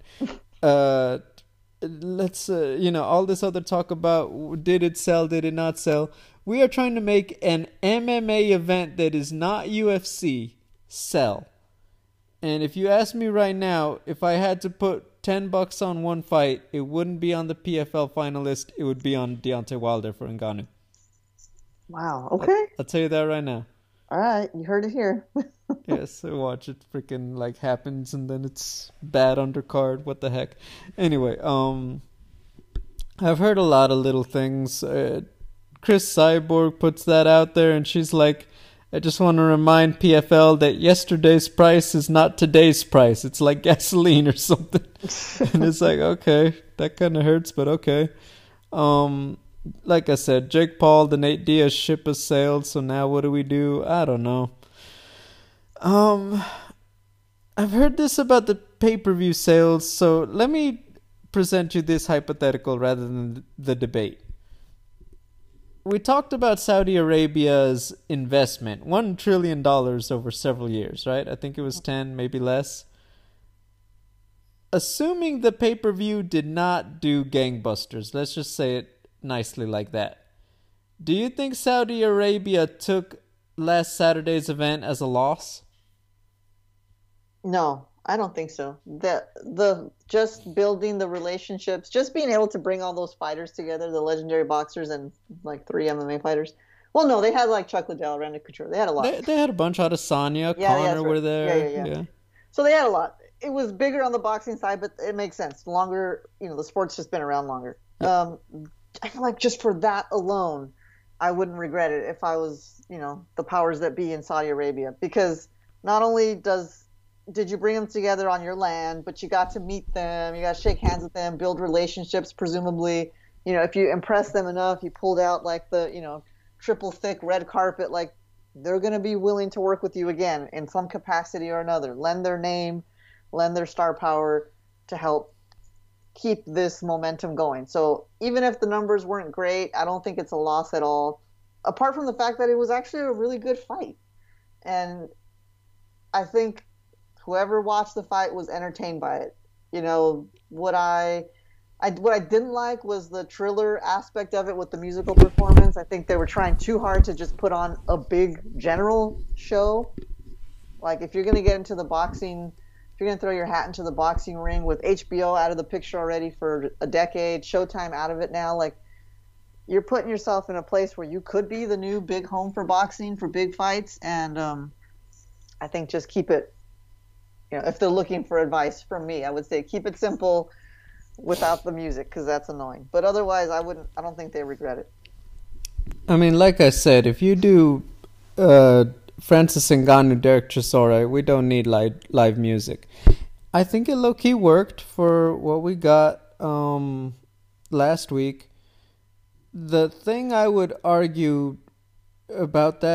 Let's all this other talk about did it sell, did it not sell. We are trying to make an MMA event that is not UFC sell. And if you ask me right now, if I had to put $10 on one fight, it wouldn't be on the PFL finalist. It would be on Deontay Wilder for Ngannou. Wow. Okay. I'll tell you that right now. All right, you heard it here. Yes, so watch it freaking happens and then it's bad undercard. What the heck? Anyway, I've heard a lot of little things. Chris Cyborg puts that out there and she's like, I just want to remind PFL that yesterday's price is not today's price. It's like gasoline or something. And it's like, okay, that kind of hurts, but okay. Like I said, Jake Paul, the Nate Diaz ship has sailed, so now what do? I don't know. I've heard this about the pay-per-view sales, so let me present you this hypothetical rather than the debate. We talked about Saudi Arabia's investment, $1 trillion over several years, right? I think it was 10, maybe less. Assuming the pay-per-view did not do gangbusters, let's just say it nicely like that. Do you think Saudi Arabia took last Saturday's event as a loss? No, I don't think so. The just building the relationships, just being able to bring all those fighters together, the legendary boxers and like 3 MMA fighters. Well, no, they had like Chuck Liddell, Randy Couture. They had a lot. They had a bunch out of Sonya, Connor were there. Yeah. So they had a lot. It was bigger on the boxing side, but it makes sense. Longer, the sport's just been around longer. Yeah. I feel like just for that alone, I wouldn't regret it if I was, the powers that be in Saudi Arabia, because not only did you bring them together on your land, but you got to meet them, you got to shake hands with them, build relationships, presumably. If you impress them enough, you pulled out like the, triple thick red carpet, like they're going to be willing to work with you again in some capacity or another, lend their name, lend their star power to help keep this momentum going. So even if the numbers weren't great, I don't think it's a loss at all, apart from the fact that it was actually a really good fight. And I think whoever watched the fight was entertained by it. What I didn't like was the Triller aspect of it with the musical performance. I think they were trying too hard to just put on a big general show. Like if you're going to get into the boxing, if you're going to throw your hat into the boxing ring with HBO out of the picture already for a decade, Showtime out of it now, like you're putting yourself in a place where you could be the new big home for boxing, for big fights. And I think just keep it, if they're looking for advice from me, I would say keep it simple without the music, because that's annoying. But otherwise, I don't think they regret it. I mean, like I said, if you do Francis Ngannou, Derek Chisora, we don't need live music. I think it low-key worked for what we got last week. The thing I would argue about that,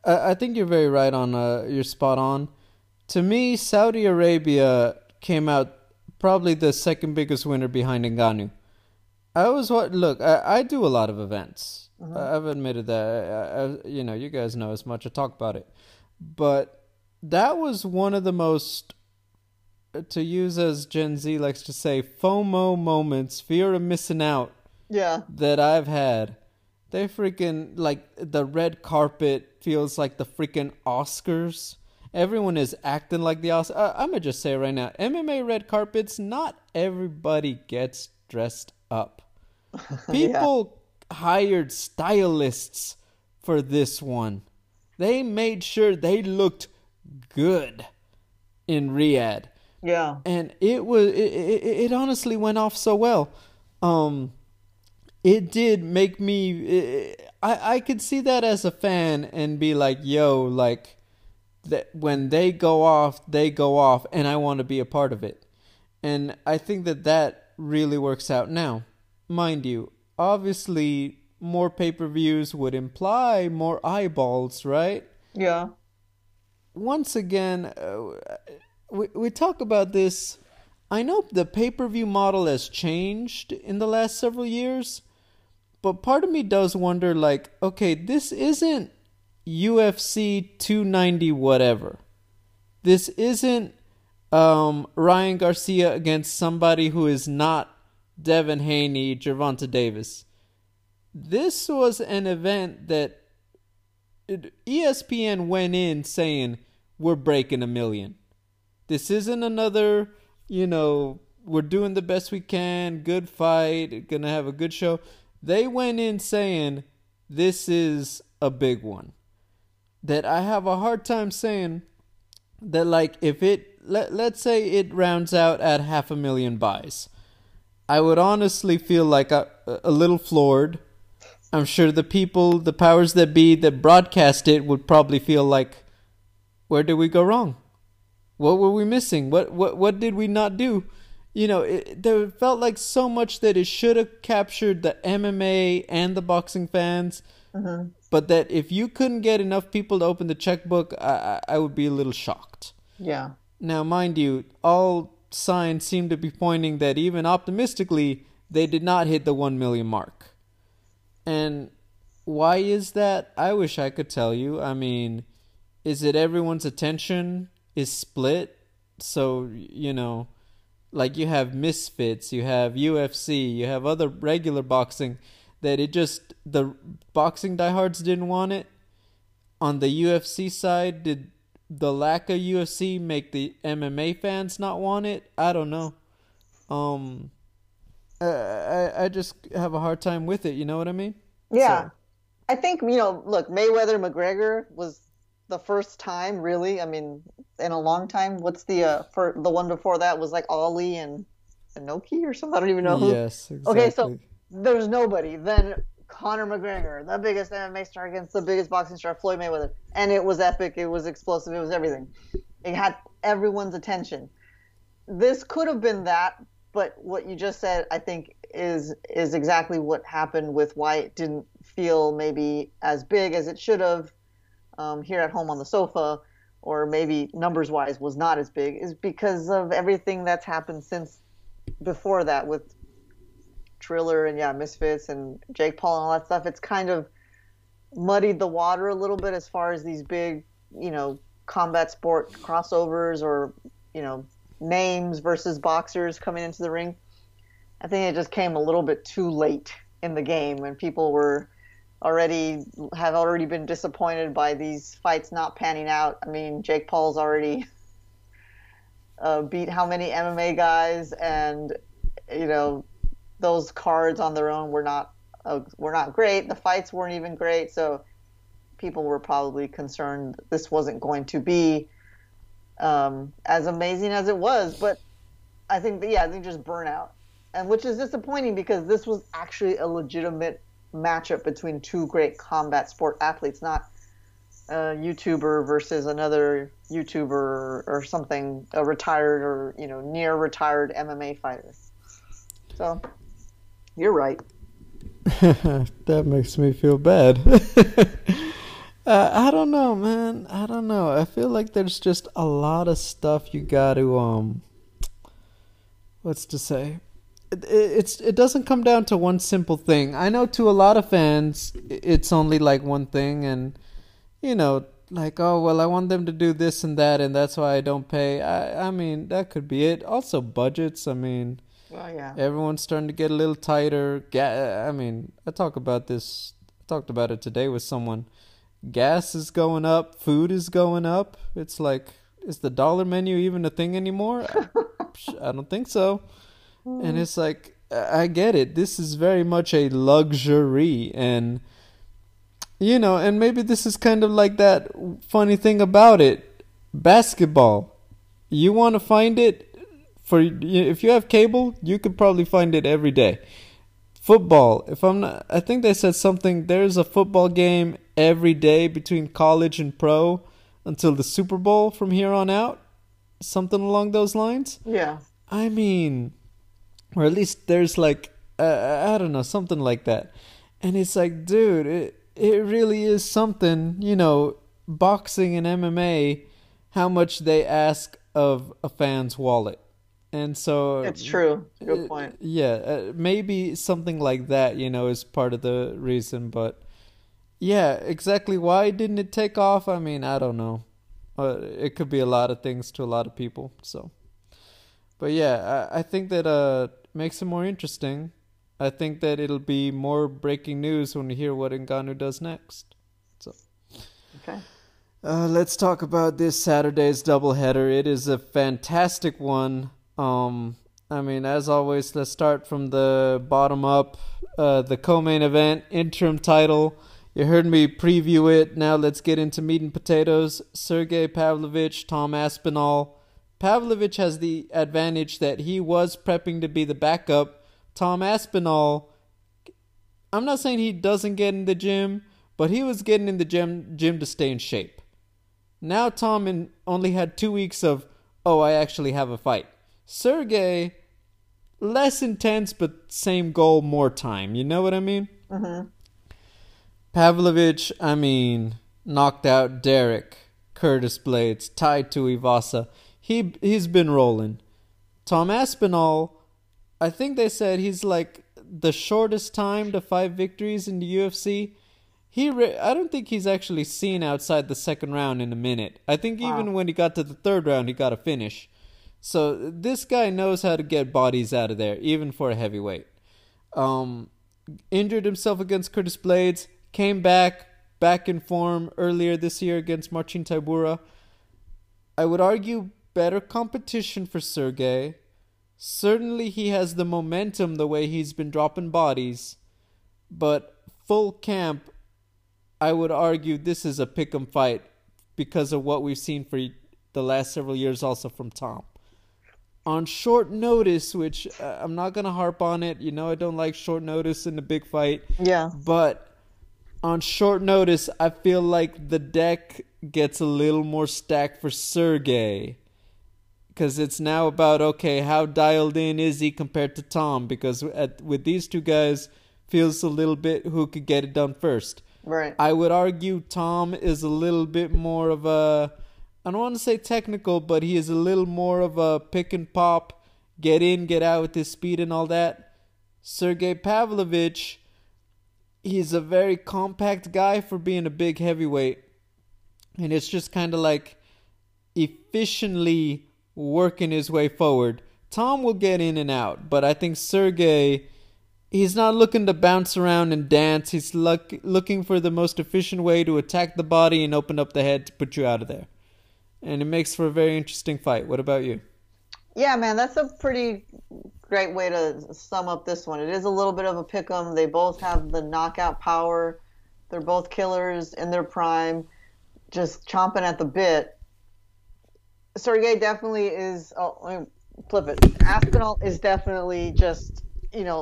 I think you're very right on. You're spot on. To me, Saudi Arabia came out probably the second biggest winner behind Ngannou. Look. I do a lot of events. I've admitted that. You guys know as much. I talk about it, but that was one of the most, to use as Gen Z likes to say, FOMO moments, fear of missing out. Yeah. That I've had. They freaking, like, the red carpet feels like the freaking Oscars. Everyone is acting like the Oscars. I'm going to just say right now, MMA red carpets, not everybody gets dressed up. People hired stylists for this one. They made sure they looked good in Riyadh. Yeah. And it honestly went off so well. It did make me... I could see that as a fan and be like, yo, like, that when they go off, and I want to be a part of it. And I think that really works out now. Mind you, obviously, more pay-per-views would imply more eyeballs, right? Yeah. Once again, we talk about this. I know the pay-per-view model has changed in the last several years, but part of me does wonder, like, okay, this isn't UFC 290 whatever. This isn't Ryan Garcia against somebody who is not Devin Haney, Gervonta Davis. This was an event that ESPN went in saying, we're breaking 1 million. This isn't another, we're doing the best we can, good fight, gonna have a good show. They went in saying, this is a big one. That I have a hard time saying that, like, if let's say it rounds out at 500,000 buys, I would honestly feel like a little floored. I'm sure the powers that be that broadcast it would probably feel like, where did we go wrong? What were we missing? What did we not do? There felt like so much that it should have captured the MMA and the boxing fans. Mm-hmm. But that if you couldn't get enough people to open the checkbook, I would be a little shocked. Yeah. Now, mind you, all signs seem to be pointing that even optimistically, they did not hit the 1 million mark. And why is that? I wish I could tell you. I mean, is it everyone's attention is split? So, like you have Misfits, you have UFC, you have other regular boxing, that the boxing diehards didn't want it. On the UFC side, did the lack of UFC make the MMA fans not want it? I don't know. I just have a hard time with it. You know what I mean? Yeah. So. I think, look, Mayweather-McGregor was the first time, really, I mean, in a long time. What's the one before that was like Ali and Inoki or something? I don't even know who. Yes, exactly. Okay, so there's nobody. Then Conor McGregor, the biggest MMA star against the biggest boxing star, Floyd Mayweather. And it was epic. It was explosive. It was everything. It had everyone's attention. This could have been that, but what you just said, I think, is exactly what happened with why it didn't feel maybe as big as it should have here at home on the sofa, or maybe numbers-wise was not as big, is because of everything that's happened since before that with Triller and Misfits and Jake Paul and all that stuff. It's kind of muddied the water a little bit as far as these big, combat sport crossovers or, names versus boxers coming into the ring. I think it just came a little bit too late in the game when people have already been disappointed by these fights not panning out. I mean, Jake Paul's already beat how many MMA guys, and those cards on their own were not great. The fights weren't even great, so people were probably concerned this wasn't going to be as amazing as it was. But I think just burnout, and which is disappointing because this was actually a legitimate matchup between two great combat sport athletes, not a YouTuber versus another YouTuber or something, a retired or near retired MMA fighter. So you're right. That makes me feel bad. I don't know, man. I don't know. I feel like there's just a lot of stuff you got to what's to say? It doesn't come down to one simple thing. I know to a lot of fans, it's only like one thing, and you know, like, oh well, I want them to do this and that's why I don't pay. I mean, that could be it. Also, budgets. I mean, Well, yeah. everyone's starting to get a little tighter. I mean, I talk about this. I talked about it today with someone. Gas is going up. Food is going up. It's like, is the dollar menu even a thing anymore? I don't think so. And it's like, I get it. This is very much a luxury. And, you know, and maybe this is kind of like that funny thing about it. Basketball. You want to find it if you have cable, you could probably find it every day. Football. If I'm not, I think they said something. There's a football game every day between college and pro until the Super Bowl from here on out. Something along those lines. Yeah. I mean, or at least there's like I don't know, something like that. And it's like, dude, it really is something, you know, boxing and MMA, how much they ask of a fan's wallet. And so It's true. Good point. yeah, maybe something like that, you know, is part of the reason, but yeah, exactly why didn't it take off? I mean, I don't know. It could be a lot of things to a lot of people, so. But yeah, I think that makes it more interesting. I think that it'll be more breaking news when we hear what Ngannou does next. So Okay. let's talk about this Saturday's doubleheader. It is a fantastic one. I mean, as always, let's start from the bottom up. The co-main event, interim title. You heard me preview it. Now let's get into meat and potatoes. Sergey Pavlovich, Tom Aspinall. Pavlovich has the advantage that he was prepping to be the backup. Tom Aspinall, I'm not saying he doesn't get in the gym, but he was getting in the gym to stay in shape. Now Tom only had 2 weeks of, oh, I actually have a fight. Sergey, less intense, but same goal, more time. You know what I mean? Mm-hmm. Pavlovich, I mean, knocked out Derek, Curtis Blades, tied to Ivasa. He's been rolling. Tom Aspinall, I think they said he's like the shortest time to 5 victories in the UFC. I don't think he's actually seen outside the second round in a minute. I think even when he got to the third round, he got a finish. So this guy knows how to get bodies out of there, even for a heavyweight. Injured himself against Curtis Blades, came back in form earlier this year against Marcin Tybura. I would argue better competition for Sergey. Certainly he has the momentum the way he's been dropping bodies. But full camp, I would argue this is a pick'em fight because of what we've seen for the last several years also from Tom. On short notice, which I'm not going to harp on it. You know I don't like short notice in a big fight. Yeah. But on short notice, I feel like the deck gets a little more stacked for Sergey. Because it's now about, okay, how dialed in is he compared to Tom? Because with these two guys, feels a little bit who could get it done first. Right. I would argue Tom is a little bit more of a, I don't want to say technical, but he is a little more of a pick and pop, get in, get out with his speed and all that. Sergey Pavlovich, he's a very compact guy for being a big heavyweight. And it's just kind of like efficiently working his way forward. Tom will get in and out, but I think Sergey, he's not looking to bounce around and dance. He's looking for the most efficient way to attack the body and open up the head to put you out of there. And it makes for a very interesting fight. What about you? Yeah, man, that's a pretty great way to sum up this one. It is a little bit of a pick 'em. They both have the knockout power. They're both killers in their prime, just chomping at the bit. Sergey definitely is. Oh, let me flip it. Aspinall is definitely just, you know,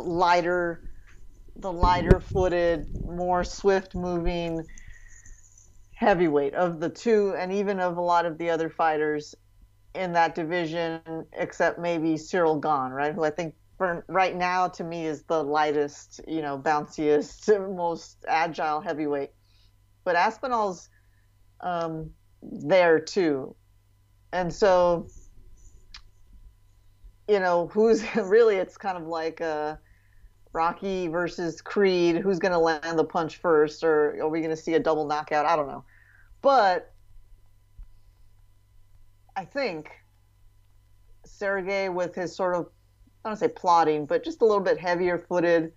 the lighter-footed, more swift-moving heavyweight of the two, and even of a lot of the other fighters in that division, except maybe Cyril Gane, right? Who I think for right now to me is the lightest, you know, bounciest, most agile heavyweight. But Aspinall's there too. And so, who's really, it's kind of like Rocky versus Creed. Who's going to land the punch first, or are we going to see a double knockout? I don't know. But I think Sergey, with his sort of, I don't say plotting, but just a little bit heavier footed,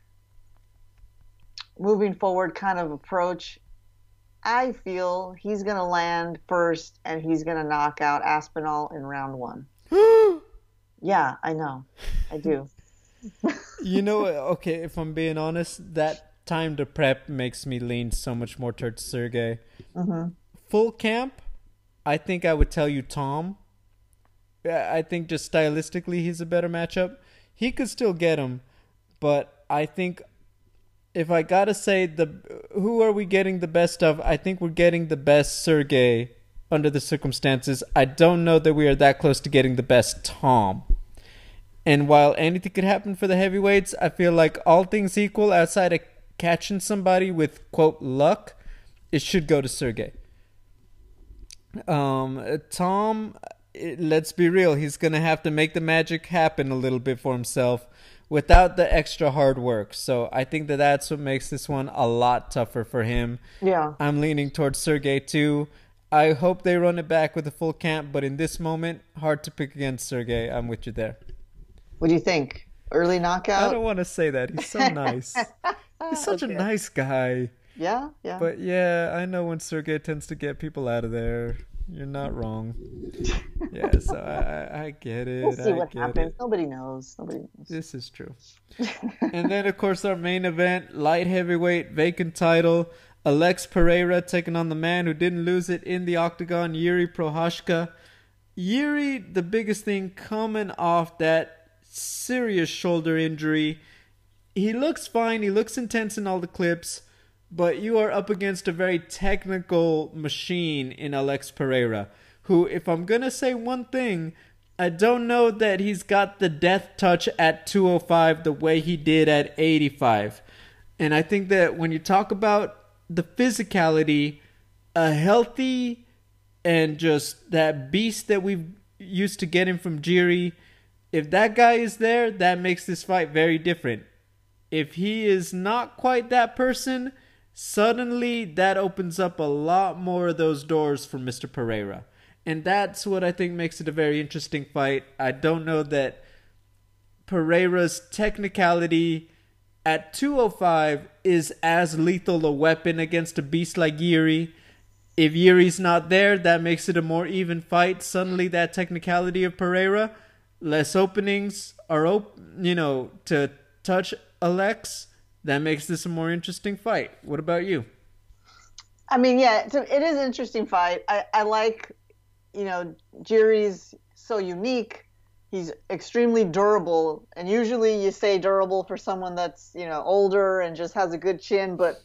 moving forward kind of approach, I feel he's going to land first and he's going to knock out Aspinall in round one. Yeah, I know. I do. Okay, if I'm being honest, that time to prep makes me lean so much more towards Sergey. Hmm. Full camp, I think I would tell you Tom. Yeah, I think just stylistically he's a better matchup. He could still get him, but I think if I gotta say who are we getting the best of, I think we're getting the best Sergey under the circumstances. I don't know that we are that close to getting the best Tom. And while anything could happen for the heavyweights, I feel like all things equal, outside of catching somebody with quote luck, it should go to Sergey. Tom, let's be real, he's gonna have to make the magic happen a little bit for himself without the extra hard work. So I think that that's what makes this one a lot tougher for him. Yeah. I'm leaning towards Sergey too. I hope they run it back with a full camp, but in this moment, hard to pick against Sergey. I'm with you there. What do you think? Early I don't knockout? want to say that. He's so nice. He's such a Okay. nice guy. Yeah, yeah. But yeah, I know when Sergey tends to get people out of there. You're not wrong. Yeah, so I get We'll it. see I what get happens. it. Nobody knows. Nobody knows. This is true. And then, of course, our main event, light heavyweight, vacant title. Alex Pereira taking on the man who didn't lose it in the octagon, Yuri Prohashka. Yuri, the biggest thing, coming off that serious shoulder injury. He looks fine. He looks intense in all the clips. But you are up against a very technical machine in Alex Pereira, who, if I'm going to say one thing, I don't know that he's got the death touch at 205 the way he did at 85. And I think that when you talk about the physicality, a healthy and just that beast that we've used to getting from Jiri, if that guy is there, that makes this fight very different. If he is not quite that person, suddenly that opens up a lot more of those doors for Mr. Pereira. And that's what I think makes it a very interesting fight. I don't know that Pereira's technicality at 205 is as lethal a weapon against a beast like Yuri. If Yuri's not there, that makes it a more even fight. Suddenly that technicality of Pereira, less openings are to touch Alex, that makes this a more interesting fight. What about you? I mean, yeah, it is an interesting fight. I like, Jiri's so unique. He's extremely durable. And usually you say durable for someone that's, older and just has a good chin. But,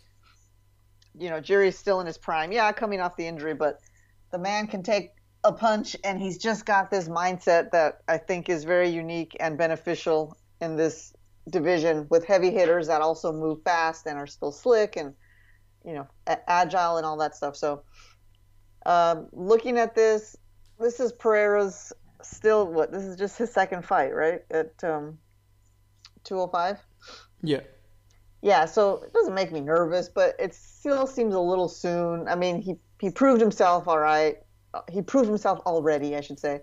Jiri's still in his prime. Yeah, coming off the injury, but the man can take a punch, and he's just got this mindset that I think is very unique and beneficial in this division, with heavy hitters that also move fast and are still slick and agile and all that stuff. So looking at this is Pereira's still this is just his second fight, right, at 205. Yeah. Yeah, so it doesn't make me nervous, but it still seems a little soon. I mean, he proved himself all right. He proved himself already, I should say,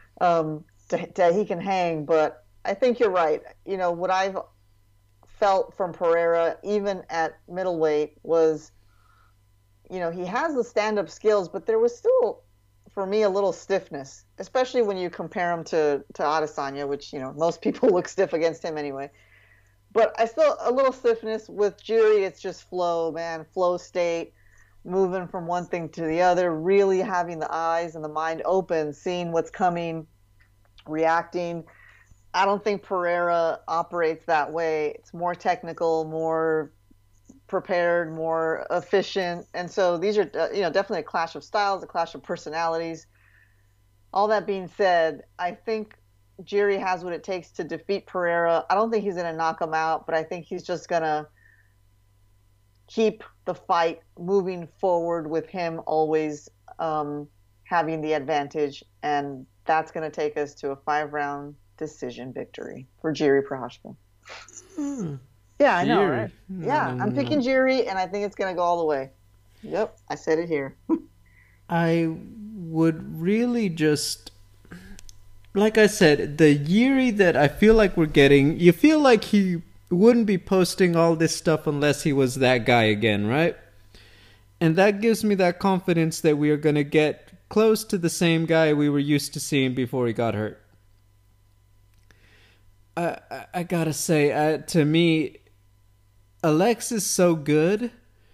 that he can hang. But I think you're right. What I've felt from Pereira, even at middleweight, was, he has the stand-up skills, but there was still, for me, a little stiffness, especially when you compare him to Adesanya, which, most people look stiff against him anyway. But I still, a little stiffness with Jiri. It's just flow, man, flow state, moving from one thing to the other, really having the eyes and the mind open, seeing what's coming, reacting. I don't think Pereira operates that way. It's more technical, more prepared, more efficient. And so these are, definitely a clash of styles, a clash of personalities. All that being said, I think Jiri has what it takes to defeat Pereira. I don't think he's going to knock him out, but I think he's just going to keep the fight moving forward with him always having the advantage, and that's going to take us to a 5-round decision victory for Jiri Prochazka. Yeah, I know, right? Yeah, I'm picking Jiri, and I think it's going to go all the way. Yep, I said it here. I would really just, like I said, the Jiri that I feel like we're getting, you feel like he wouldn't be posting all this stuff unless he was that guy again, right? And that gives me that confidence that we are going to get close to the same guy we were used to seeing before he got hurt. I gotta say, to me, Alex is so good.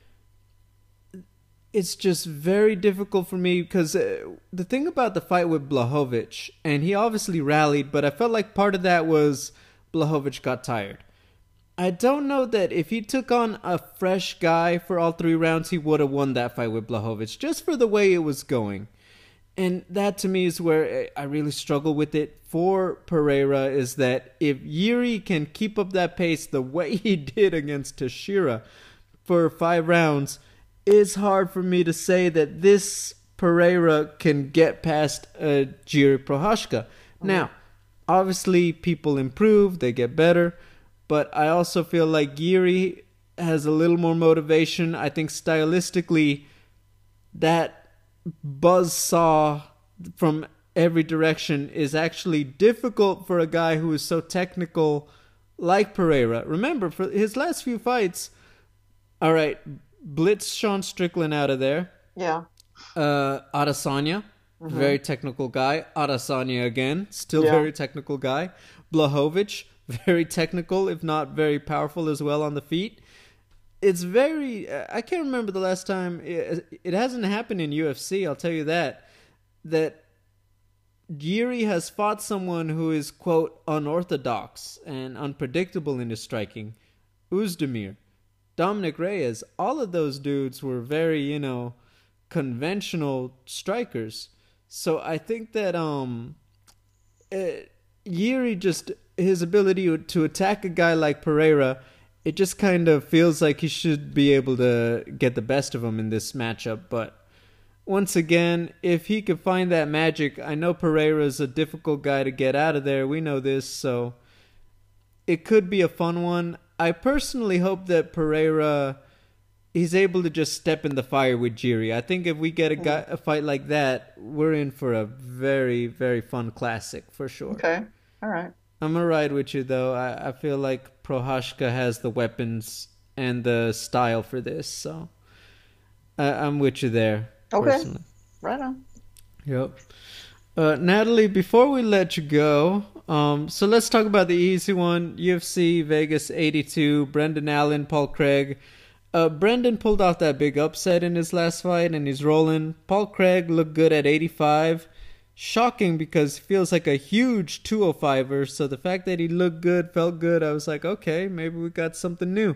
It's just very difficult for me because the thing about the fight with Blachowicz, and he obviously rallied, but I felt like part of that was Blachowicz got tired. I don't know that if he took on a fresh guy for all 3 rounds, he would have won that fight with Blachowicz, just for the way it was going. And that to me is where I really struggle with it for Pereira, is that if Jiri can keep up that pace the way he did against Teixeira for 5 rounds, it's hard for me to say that this Pereira can get past Jiri Prochazka. Now, obviously people improve, they get better, but I also feel like Jiri has a little more motivation. I think stylistically that buzzsaw from every direction is actually difficult for a guy who is so technical like Pereira. Remember, for his last few fights, all right, blitz Sean Strickland out of there. Yeah. Adesanya, very technical guy. Adesanya again, still very technical guy. Blachowicz, very technical, if not very powerful as well on the feet. It's very... I can't remember the last time... It hasn't happened in UFC, I'll tell you that Jiri has fought someone who is, quote, unorthodox and unpredictable in his striking. Oezdemir, Dominic Reyes, all of those dudes were very, conventional strikers. So I think that Jiri just... his ability to attack a guy like Pereira, it just kind of feels like he should be able to get the best of him in this matchup. But once again, if he could find that magic, I know Pereira's a difficult guy to get out of there. We know this, so it could be a fun one. I personally hope that Pereira, he's able to just step in the fire with Jiri. I think if we get a fight like that, we're in for a very, very fun classic for sure. Okay, all right. I'm going to ride with you, though. I feel like Prochazka has the weapons and the style for this, so I'm with you there. Okay, personally. Right on. Yep. Natalie, before we let you go, so let's talk about the easy one. UFC Vegas 82, Brendan Allen, Paul Craig. Brendan pulled off that big upset in his last fight, and he's rolling. Paul Craig looked good at 85. Shocking because he feels like a huge 205er, so the fact that he looked good, felt good, I was like, okay, maybe we got something new.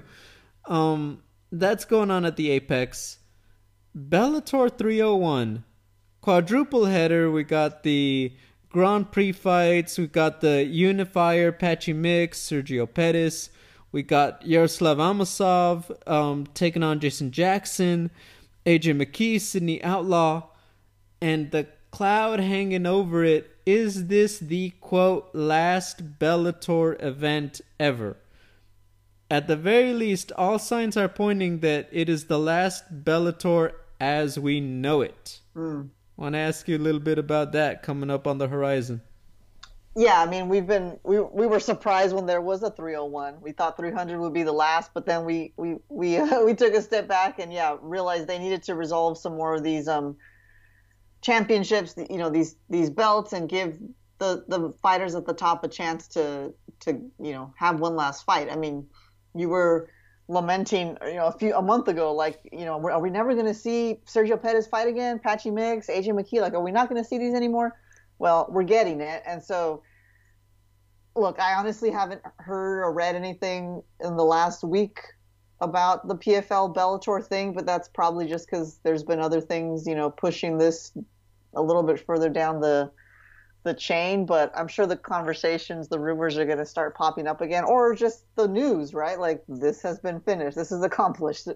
That's going on at the Apex. Bellator 301, quadruple header. We got the Grand Prix fights, we got the Unifier, Patchy Mix, Sergio Pettis, we got Yaroslav Amosov taking on Jason Jackson, AJ McKee, Sydney Outlaw, and the cloud hanging over it, is this the, quote, last Bellator event ever? At the very least, all signs are pointing that it is the last Bellator as we know it. Want to ask you a little bit about that coming up on the horizon. Yeah, I mean, we were surprised when there was a 301. We thought 300 would be the last, but then we took a step back and realized they needed to resolve some more of these championships, these belts, and give the fighters at the top a chance to have one last fight. I mean, you were lamenting a month ago, like, are we never going to see Sergio Pettis fight again, Patchy Mix, AJ McKee? Like, are we not going to see these anymore? Well, we're getting it. And so, look, I honestly haven't heard or read anything in the last week about the PFL Bellator thing, but that's probably just because there's been other things, pushing this a little bit further down the chain. But I'm sure the conversations, the rumors are going to start popping up again, or just the news, right? Like, this has been finished, this is accomplished.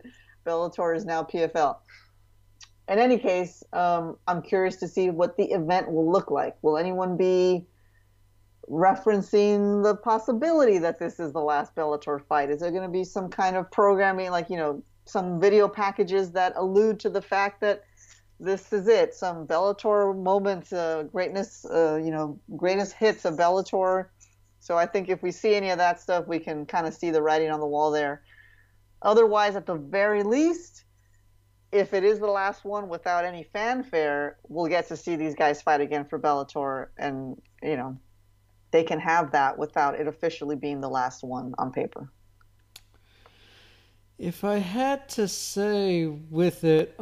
Bellator is now PFL. In any case, I'm curious to see what the event will look like. Will anyone be referencing the possibility that this is the last Bellator fight? Is there going to be some kind of programming, like, some video packages that allude to the fact that this is it? Some Bellator moments, greatness, greatest hits of Bellator. So I think if we see any of that stuff, we can kind of see the writing on the wall there. Otherwise, at the very least, if it is the last one without any fanfare, we'll get to see these guys fight again for Bellator, and they can have that without it officially being the last one on paper. If I had to say with it,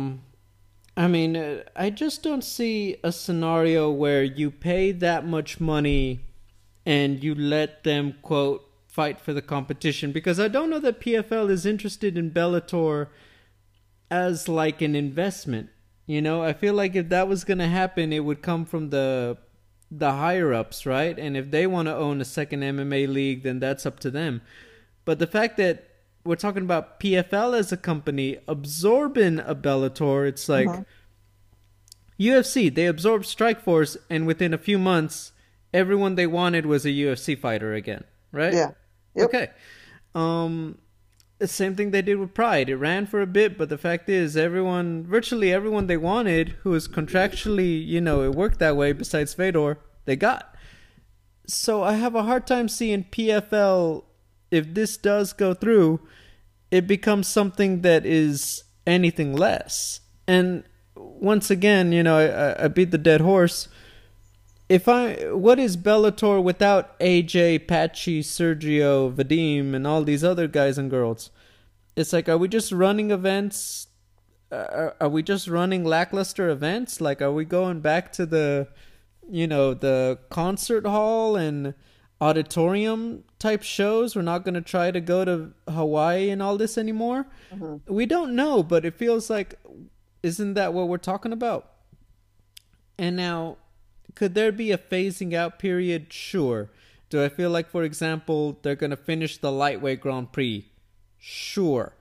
I just don't see a scenario where you pay that much money and you let them, quote, fight for the competition, because I don't know that PFL is interested in Bellator as like an investment. I feel like if that was going to happen, it would come from the higher ups, right? And if they want to own a second MMA league, then that's up to them. But the fact that we're talking about PFL as a company absorbing a Bellator, it's like UFC, they absorbed Strikeforce, and within a few months, everyone they wanted was a UFC fighter again, right? Yeah. Yep. Okay. The same thing they did with Pride. It ran for a bit, but the fact is, virtually everyone they wanted, who was contractually, it worked that way, besides Fedor, they got. So I have a hard time seeing PFL, if this does go through, it becomes something that is anything less. And once again, I beat the dead horse. What is Bellator without AJ, Patchy, Sergio, Vadim, and all these other guys and girls? It's like, are we just running events? Are we just running lackluster events? Like, are we going back to the concert hall and auditorium type shows? We're not going to try to go to Hawaii and all this anymore? Mm-hmm. We don't know, but it feels like, isn't that what we're talking about? And now, could there be a phasing out period? Sure. Do I feel like, for example, they're going to finish the lightweight Grand Prix? Sure.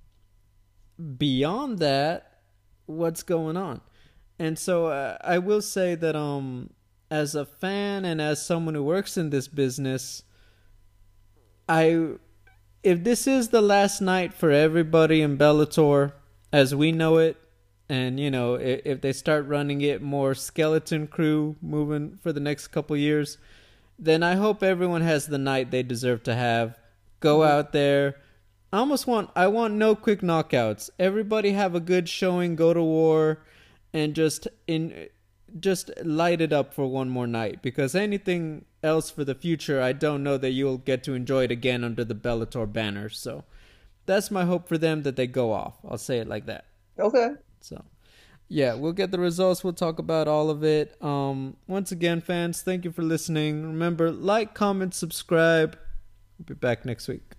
Beyond that, what's going on? And so I will say that as a fan and as someone who works in this business, if this is the last night for everybody in Bellator as we know it, and, if they start running it more skeleton crew moving for the next couple years, then I hope everyone has the night they deserve to have. Go out there. I want no quick knockouts. Everybody have a good showing, go to war, and just light it up for one more night. Because anything else for the future, I don't know that you'll get to enjoy it again under the Bellator banner. So that's my hope for them, that they go off. I'll say it like that. Okay. So, yeah, we'll get the results. We'll talk about all of it. Once again, fans, thank you for listening. Remember, like, comment, subscribe. We'll be back next week.